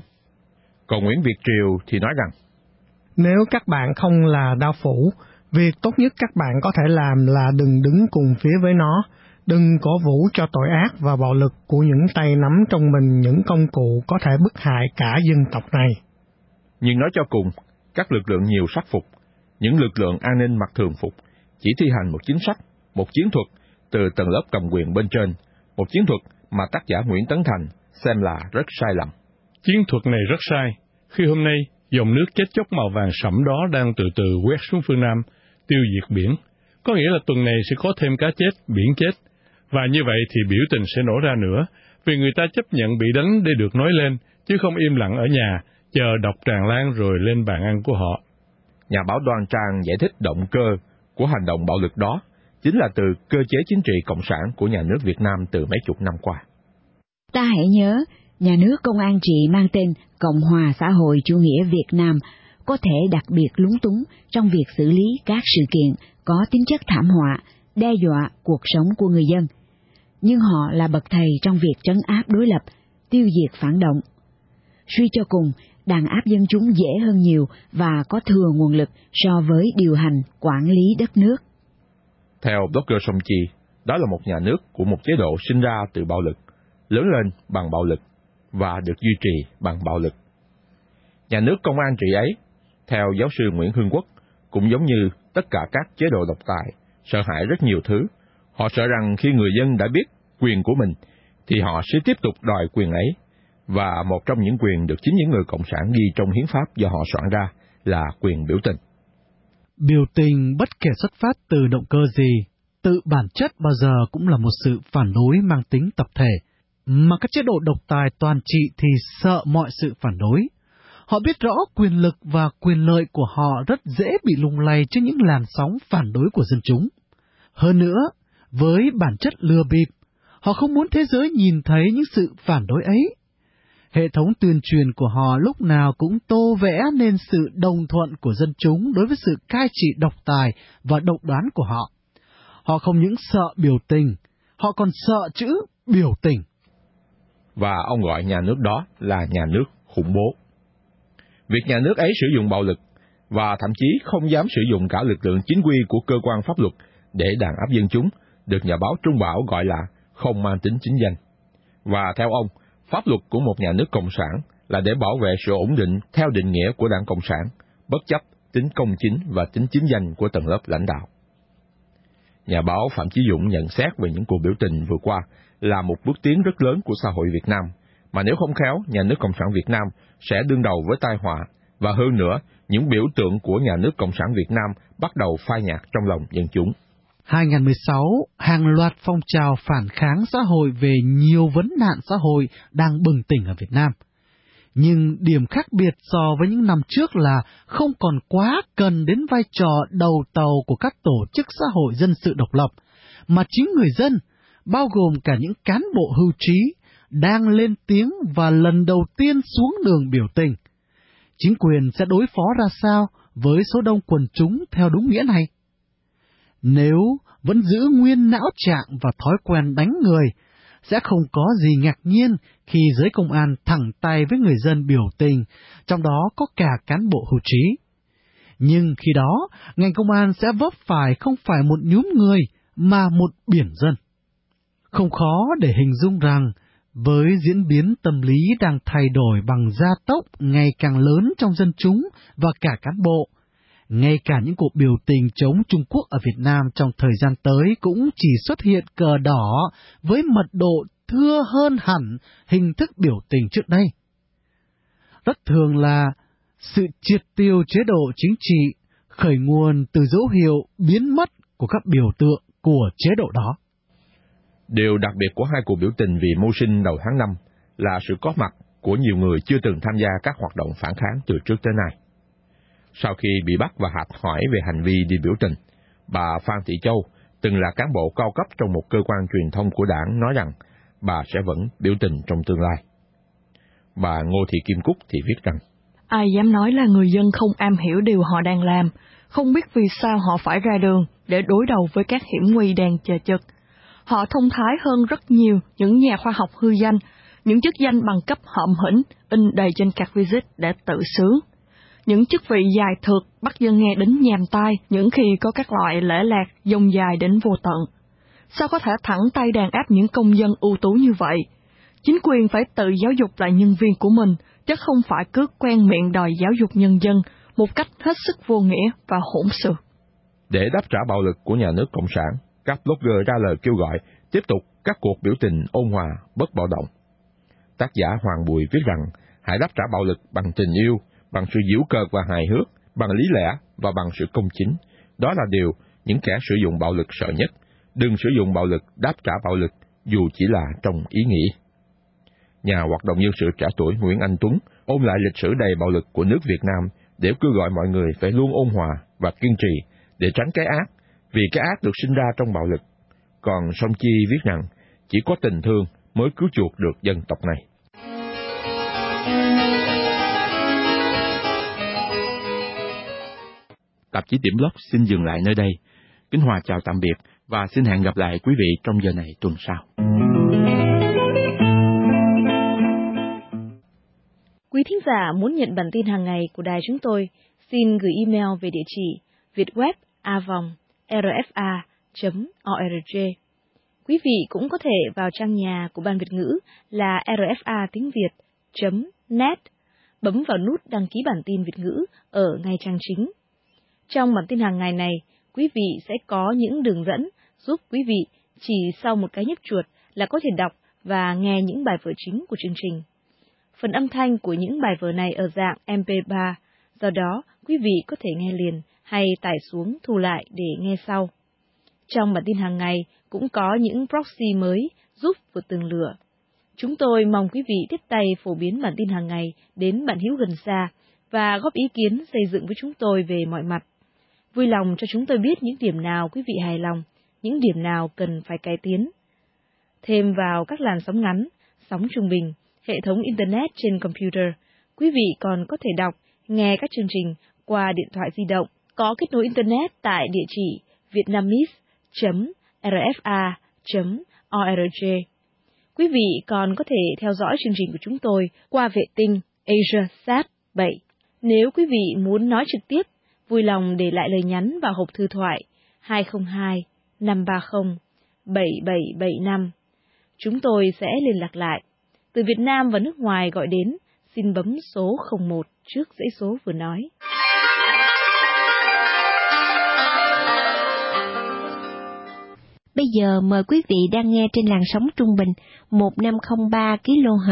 S14: Còn Nguyễn Việt Triều thì nói rằng:
S16: Nếu các bạn không là đao phủ, việc tốt nhất các bạn có thể làm là đừng đứng cùng phía với nó, đừng cổ vũ cho tội ác và bạo lực của những tay nắm trong mình những công cụ có thể bức hại cả dân tộc này.
S14: Nhưng nói cho cùng, các lực lượng nhiều sắc phục, những lực lượng an ninh mặc thường phục, chỉ thi hành một chính sách, một chiến thuật từ tầng lớp cầm quyền bên trên, một chiến thuật mà tác giả Nguyễn Tấn Thành xem là rất sai lầm.
S17: Chiến thuật này rất sai. Khi hôm nay, dòng nước chết chóc màu vàng sẫm đó đang từ từ quét xuống phương Nam, tiêu diệt biển, có nghĩa là tuần này sẽ có thêm cá chết, biển chết. Và như vậy thì biểu tình sẽ nổ ra nữa, vì người ta chấp nhận bị đánh để được nói lên, chứ không im lặng ở nhà, chờ đọc tràn lan rồi lên bàn ăn của họ.
S14: Nhà báo Đoan Trang giải thích động cơ của hành động bạo lực đó chính là từ cơ chế chính trị cộng sản của nhà nước Việt Nam từ mấy chục năm qua.
S18: Ta hãy nhớ, nhà nước công an trị mang tên Cộng hòa xã hội chủ nghĩa Việt Nam có thể đặc biệt lúng túng trong việc xử lý các sự kiện có tính chất thảm họa, đe dọa cuộc sống của người dân. Nhưng họ là bậc thầy trong việc trấn áp đối lập, tiêu diệt phản động. Suy cho cùng, đàn áp dân chúng dễ hơn nhiều và có thừa nguồn lực so với điều hành, quản lý đất nước.
S14: Theo blogger Song Chi, đó là một nhà nước của một chế độ sinh ra từ bạo lực, lớn lên bằng bạo lực và được duy trì bằng bạo lực. Nhà nước công an trị ấy, theo giáo sư Nguyễn Hưng Quốc, cũng giống như tất cả các chế độ độc tài, sợ hãi rất nhiều thứ. Họ sợ rằng khi người dân đã biết quyền của mình, thì họ sẽ tiếp tục đòi quyền ấy. Và một trong những quyền được chính những người cộng sản ghi trong hiến pháp do họ soạn ra là quyền biểu tình.
S8: Biểu tình bất kể xuất phát từ động cơ gì, tự bản chất bao giờ cũng là một sự phản đối mang tính tập thể. Mà các chế độ độc tài toàn trị thì sợ mọi sự phản đối. Họ biết rõ quyền lực và quyền lợi của họ rất dễ bị lung lay trước những làn sóng phản đối của dân chúng. Hơn nữa, với bản chất lừa bịp, họ không muốn thế giới nhìn thấy những sự phản đối ấy. Hệ thống tuyên truyền của họ lúc nào cũng tô vẽ nên sự đồng thuận của dân chúng đối với sự cai trị độc tài và độc đoán của họ. Họ không những sợ biểu tình, họ còn sợ chữ biểu tình.
S14: Và ông gọi nhà nước đó là nhà nước khủng bố. Việc nhà nước ấy sử dụng bạo lực và thậm chí không dám sử dụng cả lực lượng chính quy của cơ quan pháp luật để đàn áp dân chúng, được nhà báo Trung Bảo gọi là không mang tính chính danh. Và theo ông, pháp luật của một nhà nước cộng sản là để bảo vệ sự ổn định theo định nghĩa của Đảng Cộng sản, bất chấp tính công chính và tính chính danh của tầng lớp lãnh đạo. Nhà báo Phạm Chí Dũng nhận xét về những cuộc biểu tình vừa qua là một bước tiến rất lớn của xã hội Việt Nam mà nếu không khéo, nhà nước Cộng sản Việt Nam sẽ đương đầu với tai họa, và hơn nữa, những biểu tượng của nhà nước Cộng sản Việt Nam bắt đầu phai nhạt trong lòng dân chúng.
S8: 2016, hàng loạt phong trào phản kháng xã hội về nhiều vấn nạn xã hội đang bừng tỉnh ở Việt Nam. Nhưng điểm khác biệt so với những năm trước là không còn quá cần đến vai trò đầu tàu của các tổ chức xã hội dân sự độc lập, mà chính người dân, bao gồm cả những cán bộ hưu trí, đang lên tiếng và lần đầu tiên xuống đường biểu tình. Chính quyền sẽ đối phó ra sao với số đông quần chúng theo đúng nghĩa này? Nếu vẫn giữ nguyên não trạng và thói quen đánh người, sẽ không có gì ngạc nhiên khi giới công an thẳng tay với người dân biểu tình, trong đó có cả cán bộ hưu trí. Nhưng khi đó, ngành công an sẽ vấp phải không phải một nhóm người, mà một biển dân. Không khó để hình dung rằng, với diễn biến tâm lý đang thay đổi bằng gia tốc ngày càng lớn trong dân chúng và cả cán bộ, ngay cả những cuộc biểu tình chống Trung Quốc ở Việt Nam trong thời gian tới cũng chỉ xuất hiện cờ đỏ với mật độ thưa hơn hẳn hình thức biểu tình trước đây. Rất thường là sự triệt tiêu chế độ chính trị khởi nguồn từ dấu hiệu biến mất của các biểu tượng của chế độ đó.
S14: Điều đặc biệt của hai cuộc biểu tình vì mưu sinh đầu tháng 5 là sự có mặt của nhiều người chưa từng tham gia các hoạt động phản kháng từ trước tới nay. Sau khi bị bắt và hạch hỏi về hành vi đi biểu tình, bà Phan Thị Châu, từng là cán bộ cao cấp trong một cơ quan truyền thông của đảng, nói rằng bà sẽ vẫn biểu tình trong tương lai. Bà Ngô Thị Kim Cúc thì viết rằng,
S19: ai dám nói là người dân không am hiểu điều họ đang làm, không biết vì sao họ phải ra đường để đối đầu với các hiểm nguy đang chờ chực. Họ thông thái hơn rất nhiều những nhà khoa học hư danh, những chức danh bằng cấp hợm hĩnh in đầy trên các visit để tự sướng. Những chức vị dài thượt bắt dân nghe đến nhàm tai những khi có các loại lễ lạc dông dài đến vô tận. Sao có thể thẳng tay đàn áp những công dân ưu tú như vậy? Chính quyền phải tự giáo dục lại nhân viên của mình, chứ không phải cứ quen miệng đòi giáo dục nhân dân một cách hết sức vô nghĩa và hỗn xược.
S14: Để đáp trả bạo lực của nhà nước Cộng sản, các blogger ra lời kêu gọi tiếp tục các cuộc biểu tình ôn hòa, bất bạo động. Tác giả Hoàng Bùi viết rằng, hãy đáp trả bạo lực bằng tình yêu, bằng sự giễu cợt và hài hước, bằng lý lẽ và bằng sự công chính. Đó là điều những kẻ sử dụng bạo lực sợ nhất. Đừng sử dụng bạo lực đáp trả bạo lực, dù chỉ là trong ý nghĩ. Nhà hoạt động nhân sự trẻ tuổi Nguyễn Anh Tuấn ôn lại lịch sử đầy bạo lực của nước Việt Nam để kêu gọi mọi người phải luôn ôn hòa và kiên trì để tránh cái ác, vì cái ác được sinh ra trong bạo lực. Còn Song Chi viết rằng, chỉ có tình thương mới cứu chuộc được dân tộc này.
S1: Tạp chí Điểm Blog xin dừng lại nơi đây. Kính Hòa chào tạm biệt và xin hẹn gặp lại quý vị trong giờ này tuần sau.
S20: Quý thính giả muốn nhận bản tin hàng ngày của đài chúng tôi, xin gửi email về địa chỉ vietweb@rfa.org. Quý vị cũng có thể vào trang nhà của Ban Việt ngữ là rfa tiếng Việt.net, bấm vào nút đăng ký bản tin Việt ngữ ở ngay trang chính. Trong bản tin hàng ngày này, quý vị sẽ có những đường dẫn giúp quý vị chỉ sau một cái nhấp chuột là có thể đọc và nghe những bài vở chính của chương trình. Phần âm thanh của những bài vở này ở dạng MP3, do đó quý vị có thể nghe liền hay tải xuống thu lại để nghe sau. Trong bản tin hàng ngày cũng có những proxy mới giúp vượt tường lửa. Chúng tôi mong quý vị tiếp tay phổ biến bản tin hàng ngày đến bạn hữu gần xa và góp ý kiến xây dựng với chúng tôi về mọi mặt. Vui lòng cho chúng tôi biết những điểm nào quý vị hài lòng, những điểm nào cần phải cải tiến. Thêm vào các làn sóng ngắn, sóng trung bình, hệ thống Internet trên computer, quý vị còn có thể đọc, nghe các chương trình qua điện thoại di động có kết nối Internet tại địa chỉ vietnamese.rfa.org. Quý vị còn có thể theo dõi chương trình của chúng tôi qua vệ tinh AsiaSat 7. Nếu quý vị muốn nói trực tiếp, vui lòng để lại lời nhắn vào hộp thư thoại 202 530 7775. Chúng tôi sẽ liên lạc lại. Từ Việt Nam và nước ngoài gọi đến, xin bấm số 01 trước dãy số vừa nói.
S2: Bây giờ mời quý vị đang nghe trên làn sóng trung bình 1503 kHz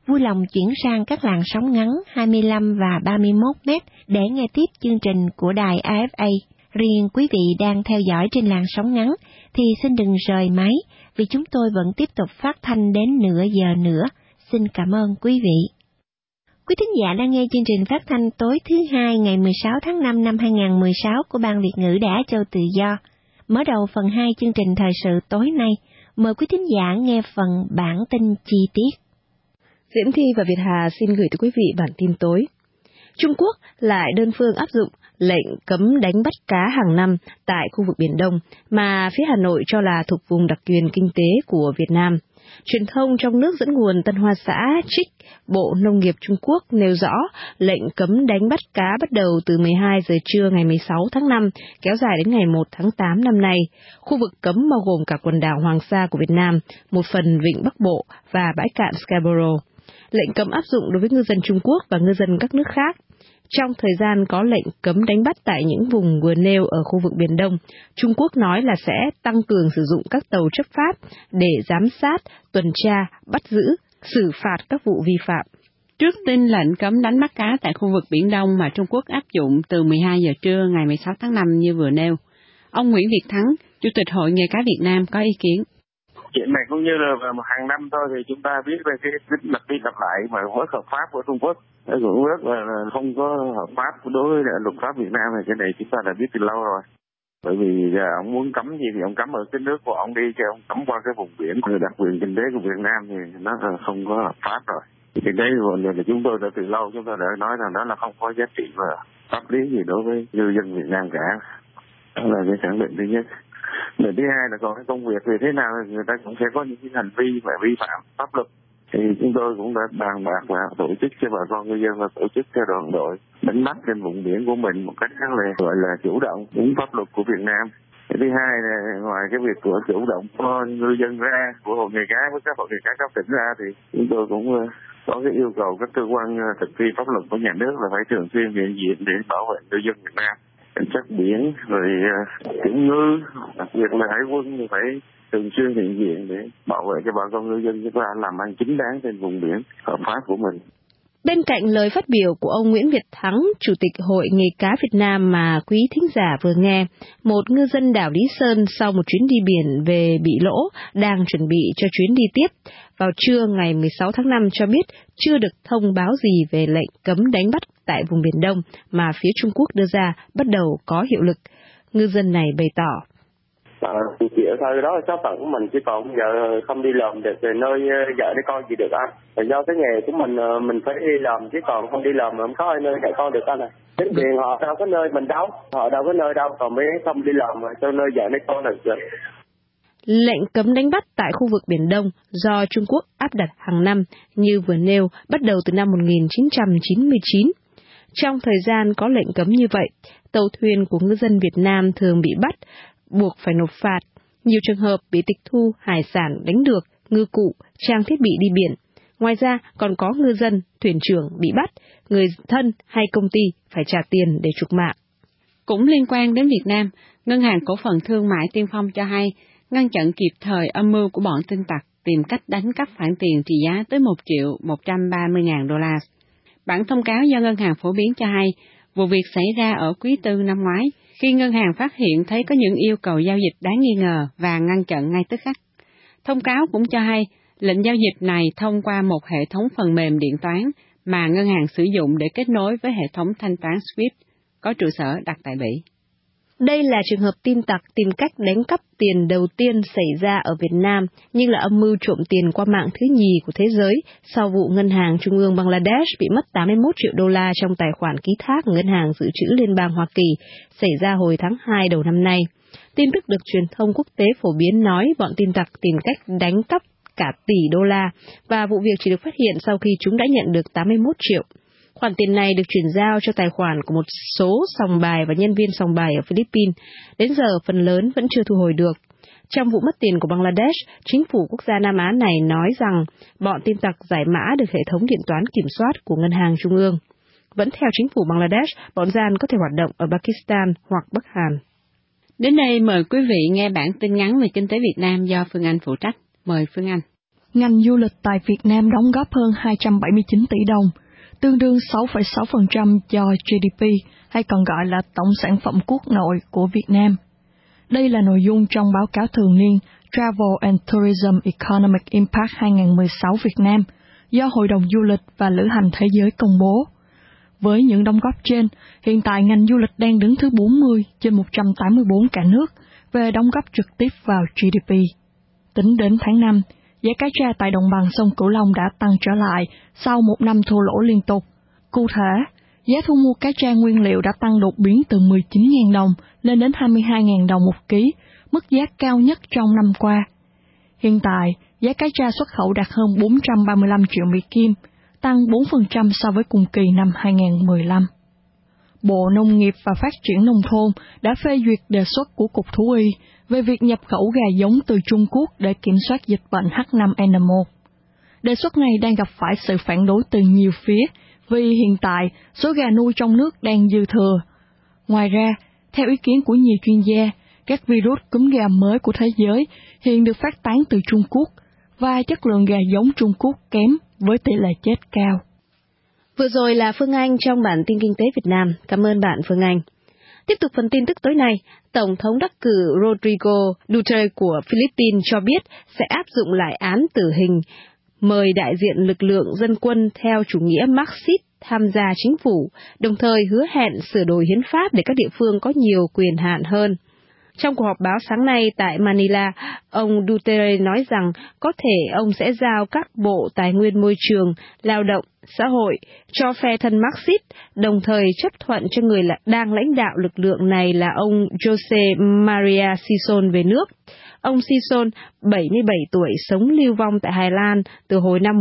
S2: vui lòng chuyển sang các làn sóng ngắn 25 và 31 mét để nghe tiếp chương trình của đài AFA. Riêng quý vị đang theo dõi trên làn sóng ngắn thì xin đừng rời máy vì chúng tôi vẫn tiếp tục phát thanh đến nửa giờ nữa. Xin cảm ơn quý vị. Quý thính giả đang nghe chương trình phát thanh tối thứ Hai ngày 16 tháng 5 năm 2016 của Ban Việt ngữ Đài Á Châu Tự Do. Mở đầu phần 2 chương trình thời sự tối nay, mời quý thính giả nghe phần bản tin chi tiết.
S20: Diễm Thi và Việt Hà xin gửi tới quý vị bản tin tối. Trung Quốc lại đơn phương áp dụng lệnh cấm đánh bắt cá hàng năm tại khu vực Biển Đông mà phía Hà Nội cho là thuộc vùng đặc quyền kinh tế của Việt Nam. Truyền thông trong nước dẫn nguồn Tân Hoa Xã trích Bộ Nông nghiệp Trung Quốc nêu rõ lệnh cấm đánh bắt cá bắt đầu từ 12 giờ trưa ngày 16 tháng 5, kéo dài đến ngày 1 tháng 8 năm nay. Khu vực cấm bao gồm cả quần đảo Hoàng Sa của Việt Nam, một phần vịnh Bắc Bộ và bãi cạn Scarborough. Lệnh cấm áp dụng đối với ngư dân Trung Quốc và ngư dân các nước khác. Trong thời gian có lệnh cấm đánh bắt tại những vùng vừa nêu ở khu vực Biển Đông, Trung Quốc nói là sẽ tăng cường sử dụng các tàu chấp pháp để giám sát, tuần tra, bắt giữ, xử phạt các vụ vi phạm.
S21: Trước tin lệnh cấm đánh bắt cá tại khu vực Biển Đông mà Trung Quốc áp dụng từ 12 giờ trưa ngày 16 tháng 5 như vừa nêu, ông Nguyễn Việt Thắng, Chủ tịch Hội Nghề cá Việt Nam có ý kiến.
S4: Chuyện này cũng như là hàng năm thôi thì chúng ta biết về cái lặp đi lặp lại mà bất hợp pháp của Trung Quốc cũng rất là không có hợp pháp đối với luật pháp Việt Nam này. Cái này chúng ta đã biết từ lâu rồi. Bởi vì ông muốn cấm gì thì ông cấm ở cái nước của ông đi, chứ ông cấm qua cái vùng biển đặc quyền kinh tế của Việt Nam thì nó không có hợp pháp rồi. Thì đấy là chúng tôi đã từ lâu chúng ta đã nói rằng đó là không có giá trị và pháp lý gì đối với ngư dân Việt Nam cả. Đó là cái khẳng định thứ nhất. Lần thứ hai là còn cái công việc thì thế nào người ta cũng sẽ có những cái hành vi mà vi phạm pháp luật. Thì chúng tôi cũng đã bàn bạc và tổ chức cho bà con ngư dân và tổ chức theo đoàn đội đánh bắt trên vùng biển của mình một cách gọi là chủ động đúng pháp luật của Việt Nam. Cái thứ hai là ngoài cái việc của chủ động của ngư dân ra, của hội nghề cá với các hội nghề cá cấp tỉnh ra thì chúng tôi cũng có cái yêu cầu các cơ quan thực thi pháp luật của nhà nước là phải thường xuyên hiện diện để bảo vệ ngư dân Việt Nam. Cảnh sát biển rồi kiểm ngư, đặc biệt là hải quân thì phải thường xuyên hiện diện để bảo vệ cho bà con ngư dân chúng ta làm ăn chính đáng trên vùng biển hợp pháp của mình.
S20: Bên cạnh lời phát biểu của ông Nguyễn Việt Thắng, Chủ tịch Hội Nghề cá Việt Nam mà quý thính giả vừa nghe, một ngư dân đảo Lý Sơn sau một chuyến đi biển về bị lỗ đang chuẩn bị cho chuyến đi tiếp, vào trưa ngày 16 tháng 5 cho biết chưa được thông báo gì về lệnh cấm đánh bắt tại vùng Biển Đông mà phía Trung Quốc đưa ra bắt đầu có hiệu lực. Ngư dân này bày tỏ.
S22: Thì chịu thôi, đó là số phận của mình, chứ còn giờ không đi làm được rồi nơi vợ để con gì được anh. Là do cái nghề của mình phải đi làm, chứ còn không đi làm mà không có ai nơi dạy con được anh này. Chính quyền họ đâu có nơi mình đâu, họ đâu có nơi đâu, còn mấy không đi làm mà cho nơi vợ để con được rồi.
S20: Lệnh cấm đánh bắt tại khu vực Biển Đông do Trung Quốc áp đặt hàng năm như vừa nêu bắt đầu từ năm 1999. Trong thời gian có lệnh cấm như vậy, tàu thuyền của ngư dân Việt Nam thường bị bắt, buộc phải nộp phạt. Nhiều trường hợp bị tịch thu hải sản đánh được, ngư cụ, trang thiết bị đi biển. Ngoài ra còn có ngư dân, thuyền trưởng bị bắt, người thân hay công ty phải trả tiền để chuộc mạng.
S21: Cũng liên quan đến Việt Nam, Ngân hàng Cổ phần Thương mại Tiên Phong cho hay, ngăn chặn kịp thời âm mưu của bọn tin tặc tìm cách đánh cắp khoản tiền trị giá tới 1.130.000 đô la. Bản thông cáo do ngân hàng phổ biến cho hay, vụ việc xảy ra ở quý tư năm ngoái, khi ngân hàng phát hiện thấy có những yêu cầu giao dịch đáng nghi ngờ và ngăn chặn ngay tức khắc. Thông cáo cũng cho hay, lệnh giao dịch này thông qua một hệ thống phần mềm điện toán mà ngân hàng sử dụng để kết nối với hệ thống thanh toán SWIFT, có trụ sở đặt tại Bỉ.
S20: Đây là trường hợp tin tặc tìm cách đánh cắp tiền đầu tiên xảy ra ở Việt Nam, nhưng là âm mưu trộm tiền qua mạng thứ nhì của thế giới sau vụ Ngân hàng Trung ương Bangladesh bị mất 81 triệu đô la trong tài khoản ký thác của Ngân hàng Dự trữ Liên bang Hoa Kỳ xảy ra hồi tháng 2 đầu năm nay. Tin tức được truyền thông quốc tế phổ biến nói bọn tin tặc tìm cách đánh cắp cả tỷ đô la và vụ việc chỉ được phát hiện sau khi chúng đã nhận được 81 triệu. Khoản tiền này được chuyển giao cho tài khoản của một số sòng bài và nhân viên sòng bài ở Philippines. Đến giờ, phần lớn vẫn chưa thu hồi được. Trong vụ mất tiền của Bangladesh, chính phủ quốc gia Nam Á này nói rằng bọn tin tặc giải mã được hệ thống điện toán kiểm soát của Ngân hàng Trung ương. Vẫn theo chính phủ Bangladesh, bọn gian có thể hoạt động ở Pakistan hoặc Bắc Hàn.
S21: Đến đây mời quý vị nghe bản tin ngắn về kinh tế Việt Nam do Phương Anh phụ trách. Mời Phương Anh.
S19: ngành du lịch tại Việt Nam đóng góp hơn 279 tỷ đồng, tương đương 6,6% cho GDP, hay còn gọi là tổng sản phẩm quốc nội của Việt Nam. Đây là nội dung trong báo cáo thường niên Travel and Tourism Economic Impact 2016 Việt Nam do Hội đồng Du lịch và Lữ hành Thế giới công bố. Với những đóng góp trên, hiện tại ngành du lịch đang đứng thứ 40 trên 184 cả nước về đóng góp trực tiếp vào GDP. Tính đến tháng 5, giá cá tra tại đồng bằng sông Cửu Long đã tăng trở lại sau một năm thua lỗ liên tục. Cụ thể, giá thu mua cá tra nguyên liệu đã tăng đột biến từ 19.000 đồng lên đến 22.000 đồng một ký, mức giá cao nhất trong năm qua. Hiện tại, giá cá tra xuất khẩu đạt hơn 435 triệu Mỹ Kim, tăng 4% so với cùng kỳ năm 2015. Bộ Nông nghiệp và Phát triển Nông thôn đã phê duyệt đề xuất của Cục Thú y về việc nhập khẩu gà giống từ Trung Quốc để kiểm soát dịch bệnh H5N1. Đề xuất này đang gặp phải sự phản đối từ nhiều phía vì hiện tại số gà nuôi trong nước đang dư thừa. Ngoài ra, theo ý kiến của nhiều chuyên gia, các virus cúm gà mới của thế giới hiện được phát tán từ Trung Quốc và chất lượng gà giống Trung Quốc kém với tỷ lệ chết cao.
S20: Vừa rồi là Phương Anh trong bản tin kinh tế Việt Nam. Cảm ơn bạn Phương Anh. Tiếp tục phần tin tức tối nay, Tổng thống đắc cử Rodrigo Duterte của Philippines cho biết sẽ áp dụng lại án tử hình, mời đại diện lực lượng dân quân theo chủ nghĩa Marxist tham gia chính phủ, đồng thời hứa hẹn sửa đổi hiến pháp để các địa phương có nhiều quyền hạn hơn. Trong cuộc họp báo sáng nay tại Manila, ông Duterte nói rằng có thể ông sẽ giao các bộ tài nguyên môi trường, lao động, xã hội cho phe thân Marxist, đồng thời chấp thuận cho người đang lãnh đạo lực lượng này là ông Jose Maria Sison về nước. Ông Sison, 77 tuổi, sống lưu vong tại Hà Lan từ hồi năm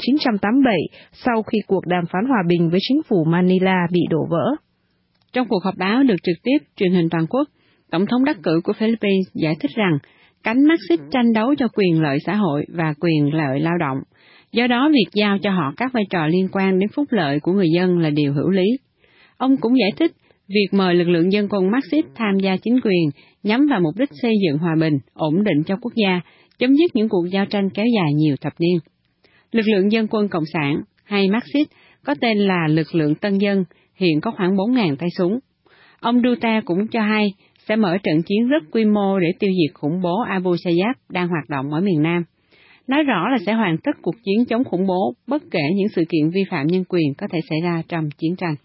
S20: 1987 sau khi cuộc đàm phán hòa bình với chính phủ Manila bị đổ vỡ.
S21: Trong cuộc họp báo được trực tiếp truyền hình toàn quốc, Tổng thống đắc cử của Philippines giải thích rằng cánh Marxist tranh đấu cho quyền lợi xã hội và quyền lợi lao động. Do đó, việc giao cho họ các vai trò liên quan đến phúc lợi của người dân là điều hữu lý. Ông cũng giải thích việc mời lực lượng dân quân Marxist tham gia chính quyền nhắm vào mục đích xây dựng hòa bình, ổn định cho quốc gia, chấm dứt những cuộc giao tranh kéo dài nhiều thập niên. Lực lượng dân quân Cộng sản hay Marxist có tên là lực lượng Tân dân, hiện có khoảng 4.000 tay súng. Ông Duterte cũng cho hay sẽ mở trận chiến rất quy mô để tiêu diệt khủng bố Abu Sayyaf đang hoạt động ở miền Nam. Nói rõ là sẽ hoàn tất cuộc chiến chống khủng bố, bất kể những sự kiện vi phạm nhân quyền có thể xảy ra trong chiến tranh.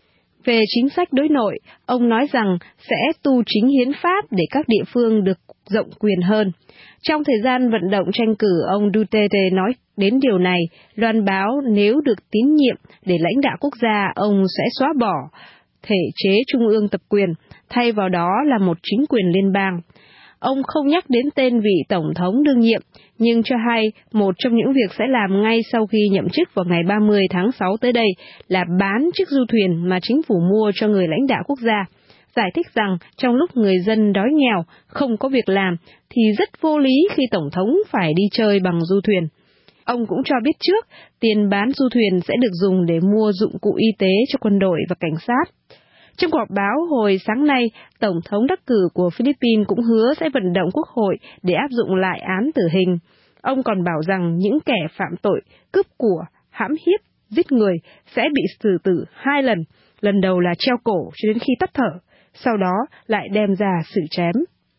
S20: Về chính sách đối nội, ông nói rằng sẽ tu chính hiến pháp để các địa phương được rộng quyền hơn. Trong thời gian vận động tranh cử, ông Duterte nói đến điều này, loan báo nếu được tín nhiệm để lãnh đạo quốc gia, ông sẽ xóa bỏ thể chế trung ương tập quyền, thay vào đó là một chính quyền liên bang. Ông không nhắc đến tên vị tổng thống đương nhiệm, nhưng cho hay một trong những việc sẽ làm ngay sau khi nhậm chức vào ngày 30 tháng 6 tới đây là bán chiếc du thuyền mà chính phủ mua cho người lãnh đạo quốc gia. Giải thích rằng trong lúc người dân đói nghèo, không có việc làm, thì rất vô lý khi tổng thống phải đi chơi bằng du thuyền. Ông cũng cho biết trước, tiền bán du thuyền sẽ được dùng để mua dụng cụ y tế cho quân đội và cảnh sát. Trong cuộc họp báo hồi sáng nay, Tổng thống đắc cử của Philippines cũng hứa sẽ vận động quốc hội để áp dụng lại án tử hình. Ông còn bảo rằng những kẻ phạm tội, cướp của, hãm hiếp, giết người sẽ bị xử tử 2 lần, lần đầu là treo cổ cho đến khi tắt thở, sau đó lại đem ra xử chém.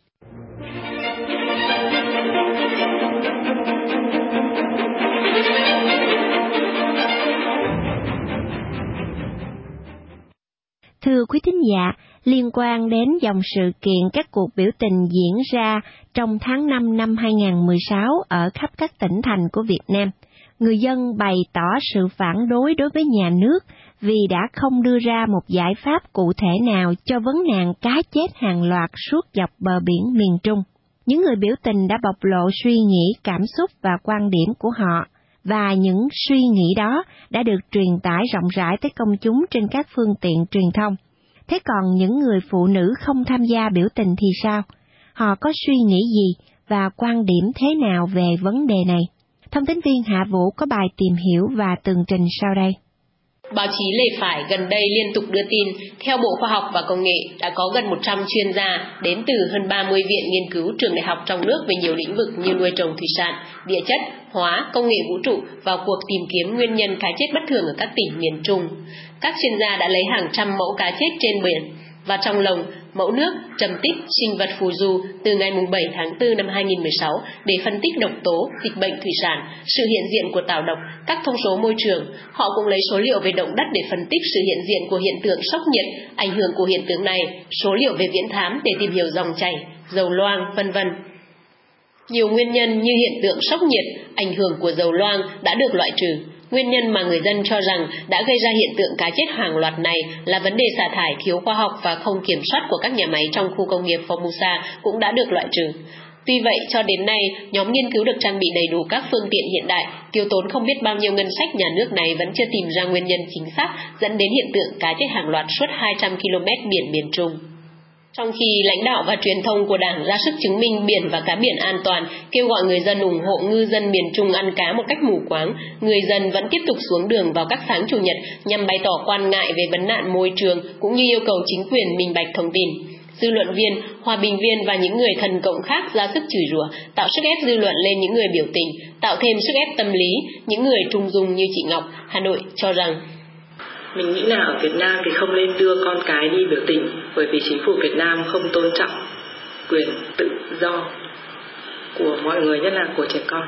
S2: Thưa quý thính giả, liên quan đến dòng sự kiện các cuộc biểu tình diễn ra trong tháng 5 năm 2016 ở khắp các tỉnh thành của Việt Nam, người dân bày tỏ sự phản đối đối với nhà nước vì đã không đưa ra một giải pháp cụ thể nào cho vấn nạn cá chết hàng loạt suốt dọc bờ biển miền Trung. Những người biểu tình đã bộc lộ suy nghĩ, cảm xúc và quan điểm của họ, và những suy nghĩ đó đã được truyền tải rộng rãi tới công chúng trên các phương tiện truyền thông. Thế còn những người phụ nữ không tham gia biểu tình thì sao? Họ có suy nghĩ gì và quan điểm thế nào về vấn đề này? Thông tín viên Hạ Vũ có bài tìm hiểu và tường trình sau đây.
S5: Báo chí Lề Phải gần đây liên tục đưa tin, theo Bộ Khoa học và Công nghệ đã có gần 100 chuyên gia đến từ hơn 30 viện nghiên cứu trường đại học trong nước về nhiều lĩnh vực như nuôi trồng thủy sản, địa chất, hóa, công nghệ vũ trụ vào cuộc tìm kiếm nguyên nhân cá chết bất thường ở các tỉnh miền Trung. Các chuyên gia đã lấy hàng trăm mẫu cá chết trên biển và trong lồng, mẫu nước, trầm tích, sinh vật phù du từ ngày 7 tháng 4 năm 2016 để phân tích độc tố, dịch bệnh thủy sản, sự hiện diện của tảo độc, các thông số môi trường. Họ cũng lấy số liệu về động đất để phân tích sự hiện diện của hiện tượng sốc nhiệt, ảnh hưởng của hiện tượng này, số liệu về viễn thám để tìm hiểu dòng chảy, dầu loang, vân vân. Nhiều nguyên nhân như hiện tượng sốc nhiệt, ảnh hưởng của dầu loang đã được loại trừ. Nguyên nhân mà người dân cho rằng đã gây ra hiện tượng cá chết hàng loạt này là vấn đề xả thải thiếu khoa học và không kiểm soát của các nhà máy trong khu công nghiệp Formosa cũng đã được loại trừ. Tuy vậy, cho đến nay, nhóm nghiên cứu được trang bị đầy đủ các phương tiện hiện đại, tiêu tốn không biết bao nhiêu ngân sách nhà nước này vẫn chưa tìm ra nguyên nhân chính xác dẫn đến hiện tượng cá chết hàng loạt suốt 200 km biển miền Trung. Trong khi lãnh đạo và truyền thông của Đảng ra sức chứng minh biển và cá biển an toàn, kêu gọi người dân ủng hộ ngư dân miền Trung ăn cá một cách mù quáng, người dân vẫn tiếp tục xuống đường vào các sáng Chủ nhật nhằm bày tỏ quan ngại về vấn nạn môi trường cũng như yêu cầu chính quyền minh bạch thông tin. Dư luận viên, hòa bình viên và những người thần cộng khác ra sức chửi rủa, tạo sức ép dư luận lên những người biểu tình, tạo thêm sức ép tâm lý. Những người trung dung như chị Ngọc, Hà Nội cho rằng
S6: mình nghĩ là ở Việt Nam thì không nên đưa con cái đi biểu tình, bởi vì chính phủ Việt Nam không tôn trọng quyền tự do của mọi người, nhất là của trẻ con.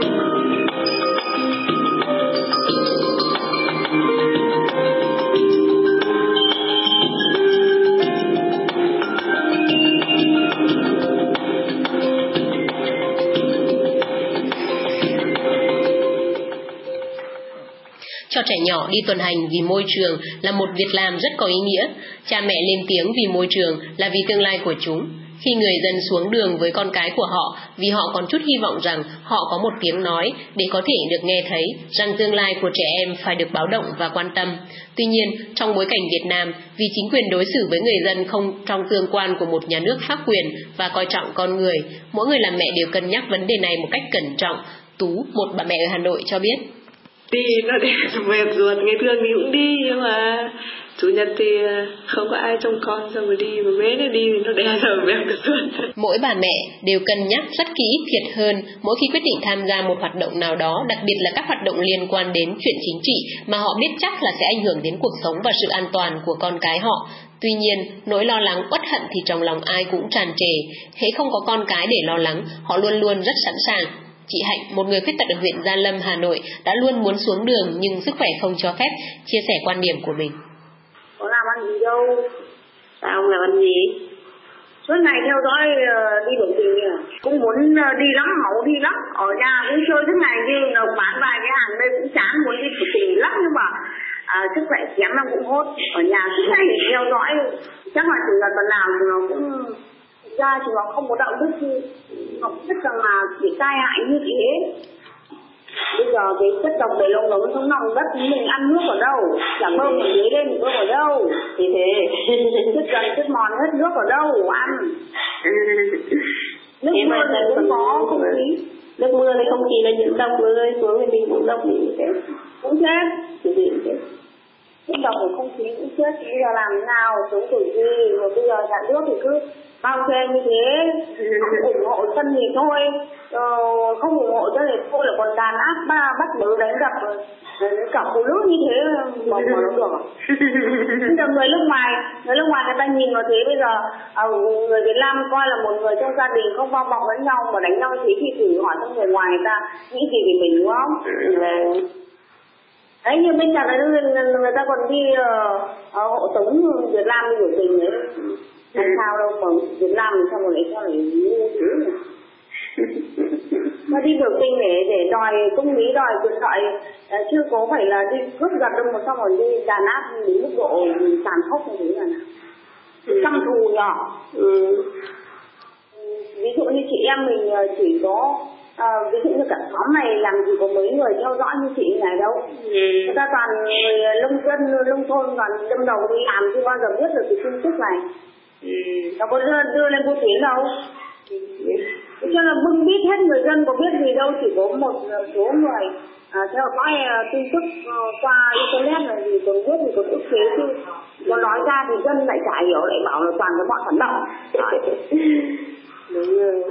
S5: Cho trẻ nhỏ đi tuần hành vì môi trường là một việc làm rất có ý nghĩa. Cha mẹ lên tiếng vì môi trường là vì tương lai của chúng. Khi người dân xuống đường với con cái của họ vì họ còn chút hy vọng rằng họ có một tiếng nói để có thể được nghe thấy rằng tương lai của trẻ em phải được báo động và quan tâm. Tuy nhiên, trong bối cảnh Việt Nam, vì chính quyền đối xử với người dân không trong tương quan của một nhà nước pháp quyền và coi trọng con người, mỗi người làm mẹ đều cân nhắc vấn đề này một cách cẩn trọng. Tú, một bà mẹ ở Hà Nội cho biết.
S6: Đi nó để mệt ruột, ngày thường thì cũng đi, nhưng mà Chủ nhật thì không có ai trông con, xong rồi đi, mà bé nó đi thì nó đè giờ mệt được ruột.
S5: Mỗi bà mẹ đều cân nhắc rất kỹ thiệt hơn mỗi khi quyết định tham gia một hoạt động nào đó, đặc biệt là các hoạt động liên quan đến chuyện chính trị mà họ biết chắc là sẽ ảnh hưởng đến cuộc sống và sự an toàn của con cái họ. Tuy nhiên, nỗi lo lắng uất hận thì trong lòng ai cũng tràn trề. Hễ không có con cái để lo lắng, họ luôn luôn rất sẵn sàng. Chị Hạnh, một người khuyết tật ở huyện Gia Lâm, Hà Nội, đã luôn muốn xuống đường nhưng sức khỏe không cho phép, chia sẻ quan điểm của mình.
S23: Có làm ăn gì đâu. Sao không làm ăn gì? Suốt ngày theo dõi đi biểu tình à? Cũng muốn đi lắm, máu đi lắm. Ở nhà cũng chơi thức ngày như bán vài cái hàng đây cũng chán, muốn đi biểu tình lắm, nhưng mà sức khỏe kém lắm cũng hốt. Ở nhà suốt ngày theo dõi, chắc là chủ nhật tuần nào thì nó cũng ra thì nó không có đạo đức, nó biết rằng là bị tai hại như thế. Bây giờ cái chất độc để lông nó trong lòng đất, mình ăn nước ở đâu, chả bơm ở dưới lên thì bơm ở đâu, thì thế chất dần chất mòn hết, nước ở đâu ăn. Nước mưa thì cũng có không khí, nước mưa thì không chỉ là những độc mưa rơi xuống thì mình cũng độc, mình chết cũng chết, thì gì cũng chết. Chất độc của không khí cũng chết, thì bây giờ làm thế nào, chống tuổi gì, mà bây giờ nhà nước thì cứ bao che như thế, ủng hộ dân thì thôi, không ủng hộ dân thì thôi, là còn đàn áp bắt bớ đánh đập cả phụ nữ như thế mà nó được à? Bây giờ người nước ngoài người ta nhìn vào thế, bây giờ người Việt Nam coi là một người trong gia đình không bao bọc lẫn nhau mà đánh nhau thế, thì thử hỏi cho người ngoài người ta nghĩ gì về mình, đúng không? Đấy, như bên cạnh là người ta còn đi hộ tống Việt Nam đi biểu tình đấy. Làm sao đâu mà Việt Nam thì sao mà lại cho lại như thế này. Nó đi biểu tình để đòi công lý, đòi quyền lợi, chứ có phải là đi cướp giật đâu mà sao mà đi đàn áp đến mức độ tàn khốc như thế này. Căm thù nhỏ. Ví dụ như chị em mình chỉ có ví dụ như cả xóm này làm gì có mấy người theo dõi như chị này đâu. Người ta toàn người nông thôn toàn đâm đầu đi làm, chứ bao giờ biết được cái tin tức này. Nó có đưa lên vô tuyến đâu. Cho là bưng bít hết, người dân có biết gì đâu, chỉ có một số người theo dõi tin tức qua internet là gì còn biết thì còn ức chế chứ. Nó nói ra thì dân lại chả hiểu, lại bảo là toàn cái bọn phản động. Đúng rồi.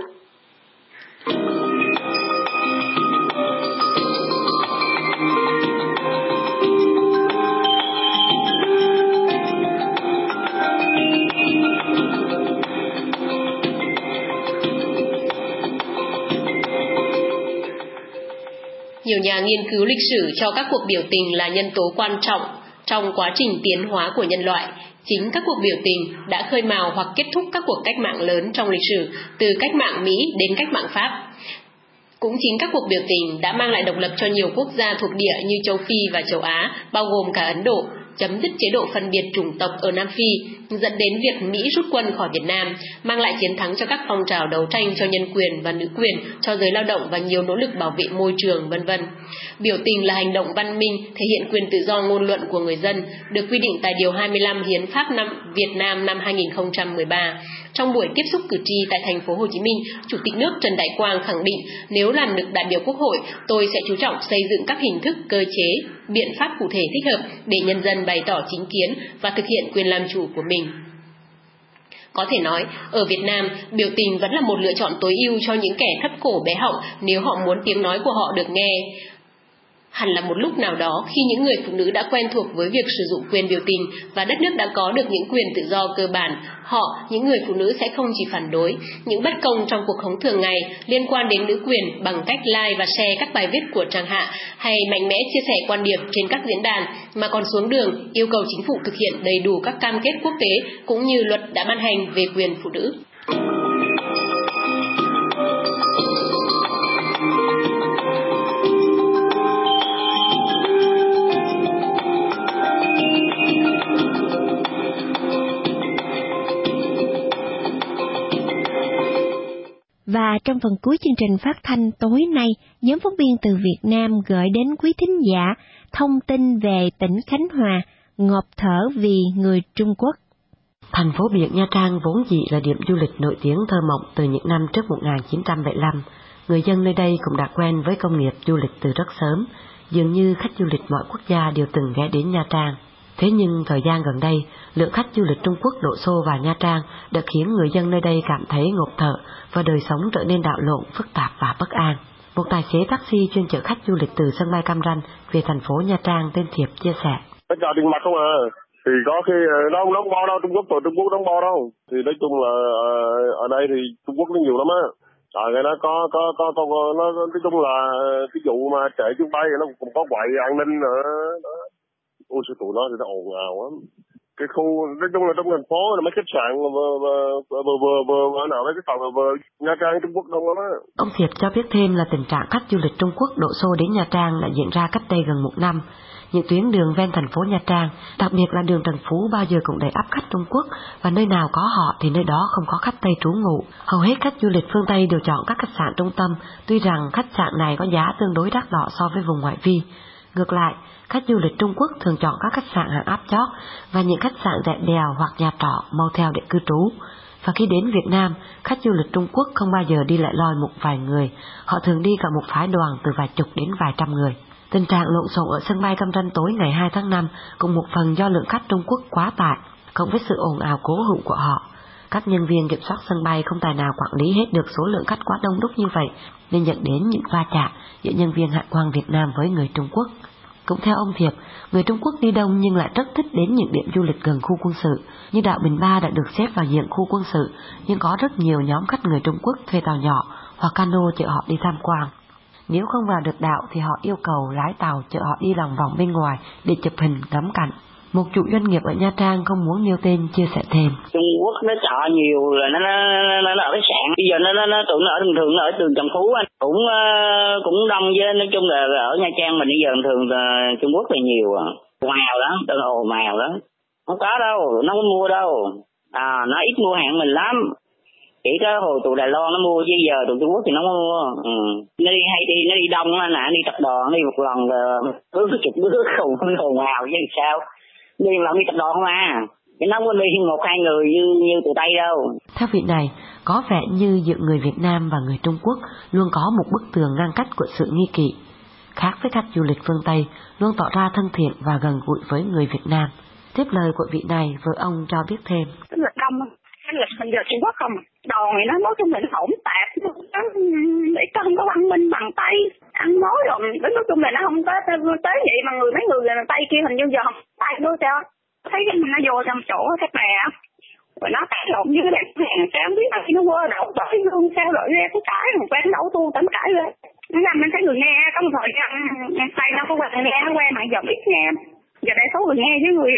S5: Nhiều nhà nghiên cứu lịch sử cho các cuộc biểu tình là nhân tố quan trọng trong quá trình tiến hóa của nhân loại. Chính các cuộc biểu tình đã khơi mào hoặc kết thúc các cuộc cách mạng lớn trong lịch sử, từ cách mạng Mỹ đến cách mạng Pháp. Cũng chính các cuộc biểu tình đã mang lại độc lập cho nhiều quốc gia thuộc địa như châu Phi và châu Á, bao gồm cả Ấn Độ, chấm dứt chế độ phân biệt chủng tộc ở Nam Phi, dẫn đến việc Mỹ rút quân khỏi Việt Nam, mang lại chiến thắng cho các phong trào đấu tranh cho nhân quyền và nữ quyền, cho giới lao động và nhiều nỗ lực bảo vệ môi trường, v.v. Biểu tình là hành động văn minh, thể hiện quyền tự do ngôn luận của người dân, được quy định tại Điều 25 Hiến pháp Việt Nam năm 2013. Trong buổi tiếp xúc cử tri tại thành phố Hồ Chí Minh, Chủ tịch nước Trần Đại Quang khẳng định nếu làm được đại biểu Quốc hội, tôi sẽ chú trọng xây dựng các hình thức, cơ chế, biện pháp cụ thể thích hợp để nhân dân bày tỏ chính kiến và thực hiện quyền làm chủ của mình. Có thể nói, ở Việt Nam, biểu tình vẫn là một lựa chọn tối ưu cho những kẻ thấp cổ bé họng nếu họ muốn tiếng nói của họ được nghe. Hẳn là một lúc nào đó khi những người phụ nữ đã quen thuộc với việc sử dụng quyền biểu tình và đất nước đã có được những quyền tự do cơ bản, họ, những người phụ nữ sẽ không chỉ phản đối những bất công trong cuộc sống thường ngày liên quan đến nữ quyền bằng cách like và share các bài viết của Trang Hạ hay mạnh mẽ chia sẻ quan điểm trên các diễn đàn, mà còn xuống đường yêu cầu chính phủ thực hiện đầy đủ các cam kết quốc tế cũng như luật đã ban hành về quyền phụ nữ.
S2: Và trong phần cuối chương trình phát thanh tối nay, nhóm phóng viên từ Việt Nam gửi đến quý thính giả thông tin về tỉnh Khánh Hòa, ngộp thở vì người Trung Quốc.
S3: Thành phố biển Nha Trang vốn dĩ là điểm du lịch nổi tiếng thơ mộng từ những năm trước 1975. Người dân nơi đây cũng đã quen với công nghiệp du lịch từ rất sớm, dường như khách du lịch mọi quốc gia đều từng ghé đến Nha Trang. Thế nhưng thời gian gần đây, lượng khách du lịch Trung Quốc đổ xô vào Nha Trang đã khiến người dân nơi đây cảm thấy ngộp thở và đời sống trở nên đảo lộn, phức tạp và bất an. Một tài xế taxi chuyên chở khách du lịch từ sân bay Cam Ranh về thành phố Nha Trang tên Thiệp chia sẻ.
S7: Nó cho tiền mặt không à, thì có khi nó không đóng bo đâu, Trung Quốc đóng bo đâu. Thì nói chung là ở đây thì Trung Quốc nó nhiều lắm á. Cái nó có nó nói chung là cái vụ mà chạy chuyến bay nó cũng có quậy an ninh nữa. Ôi sao tụi nó thì nó ồn ào lắm. Cái khu nói chung là trong thành phố là mấy khách sạn vừa nào mấy cái phòng vừa Nha Trang Trung Quốc đông lắm á.
S3: Ông Thiệp cho biết thêm là tình trạng khách du lịch Trung Quốc đổ xô đến Nha Trang đã diễn ra cách đây gần 1 năm. Những tuyến đường ven thành phố Nha Trang, đặc biệt là đường Trần Phú bao giờ cũng đầy ắp khách Trung Quốc, và nơi nào có họ thì nơi đó không có khách Tây trú ngụ. Hầu hết khách du lịch phương Tây đều chọn các khách sạn trung tâm, tuy rằng khách sạn này có giá tương đối đắt đỏ so với vùng ngoại vi. Ngược lại, khách du lịch Trung Quốc thường chọn các khách sạn hạng áp chót và những khách sạn rẻ đèo hoặc nhà trọ, motel để cư trú. Và khi đến Việt Nam, khách du lịch Trung Quốc không bao giờ đi lại loi một vài người, họ thường đi cả một phái đoàn từ vài chục đến vài trăm người. Tình trạng lộn xộn ở sân bay Cam Ranh tối ngày 2 tháng 5 cũng một phần do lượng khách Trung Quốc quá tải, cộng với sự ồn ào cố hữu của họ. Các nhân viên kiểm soát sân bay không tài nào quản lý hết được số lượng khách quá đông đúc như vậy, nên dẫn đến những va chạm giữa nhân viên hải quan Việt Nam với người Trung Quốc. Cũng theo ông Thiệp, người Trung Quốc đi đông nhưng lại rất thích đến những điểm du lịch gần khu quân sự, như đảo Bình Ba đã được xếp vào diện khu quân sự, nhưng có rất nhiều nhóm khách người Trung Quốc thuê tàu nhỏ hoặc cano chở họ đi tham quan. Nếu không vào được đảo thì họ yêu cầu lái tàu chở họ đi lòng vòng bên ngoài để chụp hình ngắm cảnh. Một chủ doanh nghiệp ở Nha Trang không muốn nêu tên chia sẻ thêm.
S23: Trung Quốc nó chợ nhiều rồi nó ở khách sạn. Bây giờ nó tụi nó ở thường ở đường Trần Phú anh cũng đông, với nói chung là ở Nha Trang mình bây giờ thường Trung Quốc là nhiều màu lắm, tên ồn màu lắm. Không có đâu, nó không mua đâu. Nó ít mua hàng mình lắm. Chỉ có hồi tụi Đài Loan nó mua, chứ giờ tụi Trung Quốc thì nó mua. Nó đi hay đi, nó đi đông á, nó đi tập đoàn, đi một lần bước chục bước không ồn ào chứ sao. Đi làm đi tập đoàn không à.
S9: Chứ nó không có đi một hai người như tụi Tây đâu.
S3: Theo vị này, có vẻ như giữa người Việt Nam và người Trung Quốc luôn có một bức tường ngăn cách của sự nghi kỵ. Khác với khách du lịch phương Tây, luôn tỏ ra thân thiện và gần gũi với người Việt Nam. Tiếp lời của vị này, vợ ông cho biết thêm.
S23: Cái lịch đông, cái lịch bây giờ Trung Quốc không, đồ này nó nói chung là nó hỗn tạp, để có không có văn minh bằng Tây, ăn nói rồi, nói chung là nó không có tới vậy mà mấy người Tây kia hình như giờ không Tây đâu cho. Thấy cái mình nó vô trong chỗ các bè rồi nó cãi lộn với cái bạn hàng sao không biết là khi nó quơ đậu tới luôn sao rồi ra cái cãi rồi quen đậu tu tấm cãi lên nó làm mình thấy người nghe có một thời gian Tây nó có quen nghe nó quen mà giờ biết nghe giờ đại số người nghe với người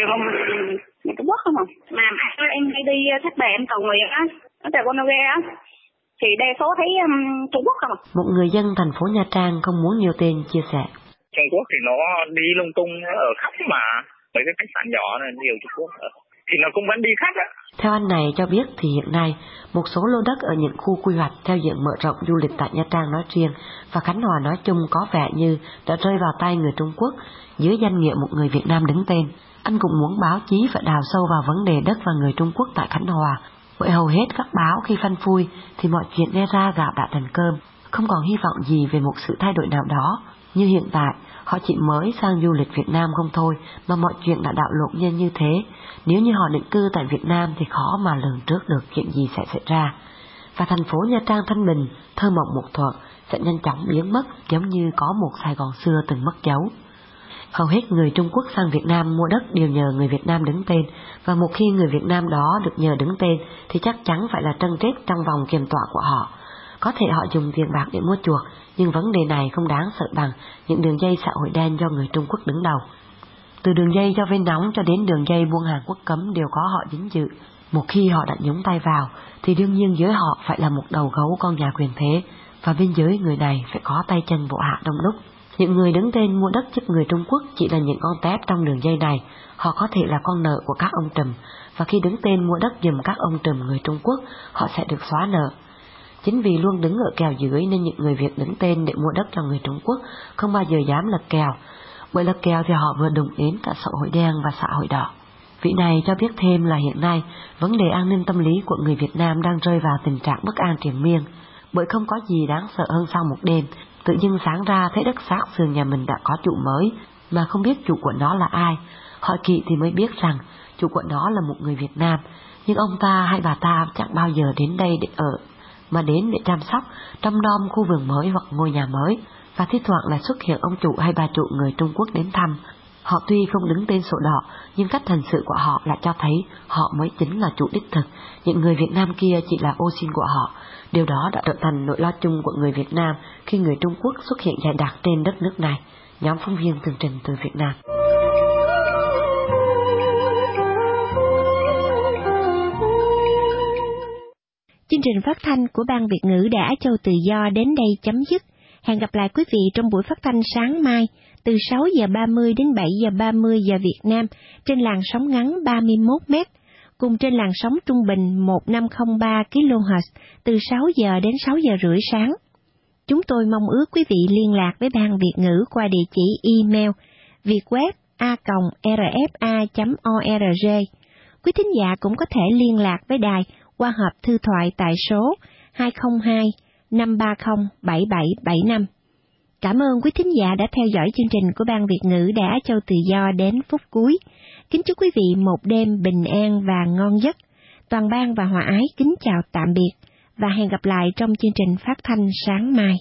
S23: Trung Quốc không mà em hay đi thác bè em cầu nguyện á ở tại Bonaire á thì đa số thấy Trung Quốc không.
S3: Một người dân thành phố Nha Trang không muốn nêu tên chia sẻ.
S4: Trung Quốc thì nó đi lung tung ở khắp mà mấy cái khách sạn nhỏ này nhiều Trung Quốc thì nó cũng vẫn đi khách á.
S3: Theo anh này cho biết thì hiện nay một số lô đất ở những khu quy hoạch theo diện mở rộng du lịch tại Nha Trang nói riêng và Khánh Hòa nói chung có vẻ như đã rơi vào tay người Trung Quốc dưới danh nghĩa một người Việt Nam đứng tên. Anh cũng muốn báo chí phải đào sâu vào vấn đề đất và người Trung Quốc tại Khánh Hòa. Bởi hầu hết các báo khi phanh phui thì mọi chuyện nghe ra gạo đã thành cơm, không còn hy vọng gì về một sự thay đổi nào đó. Như hiện tại, họ chỉ mới sang du lịch Việt Nam không thôi mà mọi chuyện đã đảo lộn nhanh như thế. Nếu như họ định cư tại Việt Nam thì khó mà lường trước được chuyện gì sẽ xảy ra. Và thành phố Nha Trang thanh bình, thơ mộng một thuở sẽ nhanh chóng biến mất giống như có một Sài Gòn xưa từng mất dấu. Hầu hết người Trung Quốc sang Việt Nam mua đất đều nhờ người Việt Nam đứng tên, và một khi người Việt Nam đó được nhờ đứng tên thì chắc chắn phải là trân trết trong vòng kiềm tọa của họ. Có thể họ dùng tiền bạc để mua chuộc, nhưng vấn đề này không đáng sợ bằng những đường dây xã hội đen do người Trung Quốc đứng đầu. Từ đường dây cho vay nóng cho đến đường dây buôn hàng quốc cấm đều có họ dính dự. Một khi họ đã nhúng tay vào, thì đương nhiên dưới họ phải là một đầu gấu con nhà quyền thế, và bên dưới người này phải có tay chân bộ hạ đông đúc. Những người đứng tên mua đất giúp người Trung Quốc chỉ là những con tép trong đường dây này, họ có thể là con nợ của các ông trùm, và khi đứng tên mua đất giùm các ông trùm người Trung Quốc, họ sẽ được xóa nợ. Chính vì luôn đứng ở kèo dưới nên những người Việt đứng tên để mua đất cho người Trung Quốc không bao giờ dám lật kèo, bởi lật kèo thì họ vừa đụng đến cả xã hội đen và xã hội đỏ. Vị này cho biết thêm là hiện nay, vấn đề an ninh tâm lý của người Việt Nam đang rơi vào tình trạng bất an triền miên, bởi không có gì đáng sợ hơn sau một đêm, tự dưng sáng ra thấy đất xác xường nhà mình đã có chủ mới, mà không biết chủ của nó là ai. Hỏi kỹ thì mới biết rằng chủ của nó là một người Việt Nam, nhưng ông ta hay bà ta chẳng bao giờ đến đây để ở, mà đến để chăm sóc, trông nom khu vườn mới hoặc ngôi nhà mới, và thi thoảng lại xuất hiện ông chủ hay bà chủ người Trung Quốc đến thăm. Họ tuy không đứng tên sổ đỏ, nhưng cách hành xử của họ lại cho thấy họ mới chính là chủ đích thực, những người Việt Nam kia chỉ là ô xin của họ. Điều đó đã trở thành nỗi lo chung của người Việt Nam khi người Trung Quốc xuất hiện dày đặc trên đất nước này. Nhóm phóng viên tường trình từ Việt Nam.
S2: Chương trình phát thanh của Ban Việt ngữ Đài Á Châu Tự Do đến đây chấm dứt. Hẹn gặp lại quý vị trong buổi phát thanh sáng mai từ 6 giờ 30 đến 7 giờ 30 giờ Việt Nam trên làn sóng ngắn 31 m, cùng trên làn sóng trung bình 1503 kHz từ 6 giờ đến 6 giờ rưỡi sáng. Chúng tôi mong ước quý vị liên lạc với Ban Việt ngữ qua địa chỉ email vietweb@rfa.org. Quý thính giả cũng có thể liên lạc với đài qua hộp thư thoại tại số 202 530 7775. Cảm ơn quý thính giả đã theo dõi chương trình của Ban Việt ngữ Đài Á Châu Tự Do đến phút cuối. Kính chúc quý vị một đêm bình an và ngon giấc. Toàn ban và Hòa Ái kính chào tạm biệt và hẹn gặp lại trong chương trình phát thanh sáng mai.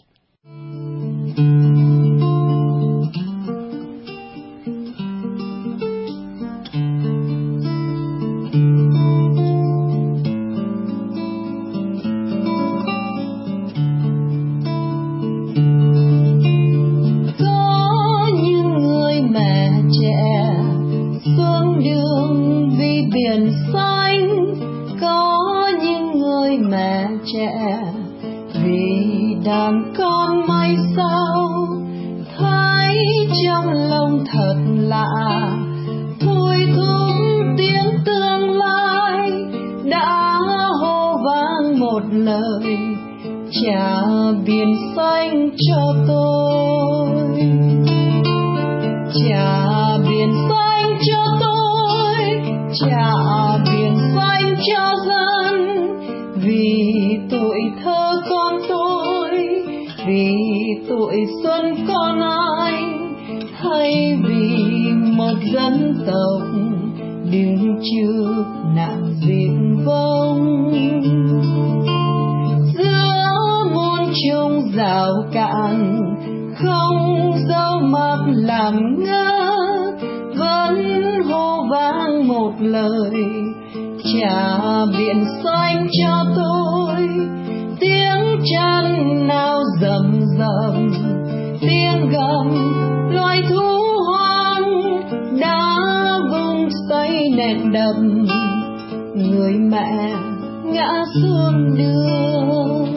S10: Biển xanh có những người mẹ trẻ vì đàn con mai sau thấy trong lòng thật lạ, thôi thúc tiếng tương lai đã hô vang một lời trả biển xanh cho tôi, trả biển xanh cho tôi, trả dân tộc đứng trước nạn diệt vong. Giữa muôn trùng rào cạn không dấu mắt làm ngơ, vẫn hô vang một lời trả biển xanh cho tôi. Tiếng chăn nào rầm rầm, tiếng gầm loài thú hoang đã vùng xây nền đầm, người mẹ ngã xuống đường.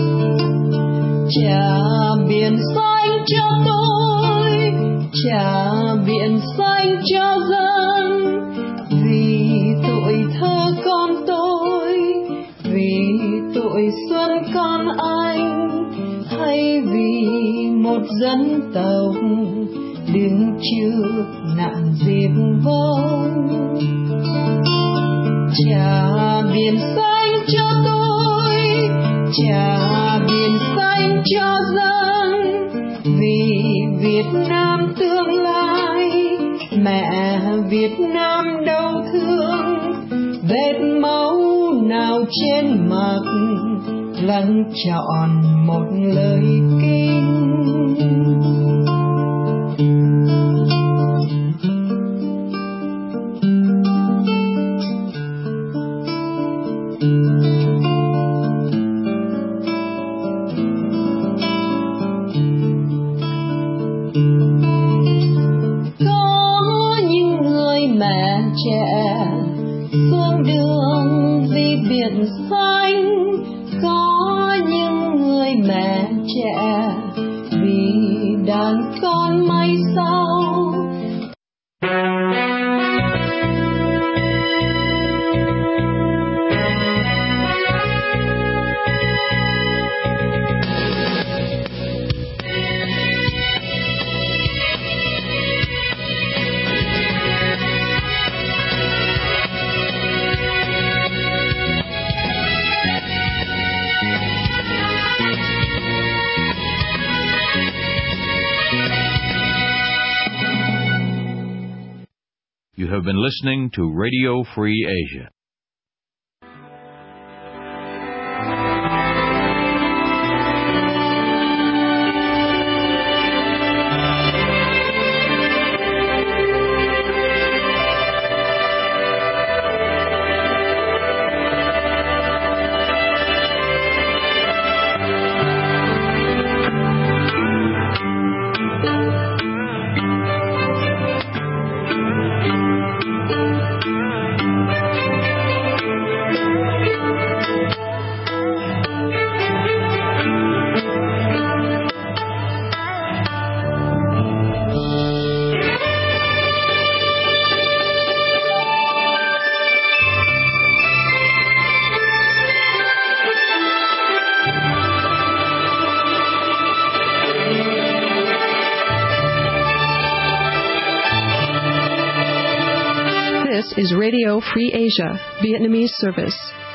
S10: Trả biển xanh cho tôi, trả biển xanh cho dân, vì tuổi thơ con tôi, vì tuổi xuân con anh, hay vì một dân tộc đứng trước nạn diệt vong. Trả biển xanh cho tôi, trả biển xanh cho dân, vì Việt Nam tương lai, mẹ Việt Nam đau thương. Vết máu nào trên mặt lắng trọn một lời kinh. Có những người mẹ trẻ xuống đường vì biển xanh, có những người mẹ trẻ vì đàn con mai sau.
S11: You have been listening to Radio Free Asia.
S12: This is Radio Free Asia, Vietnamese service.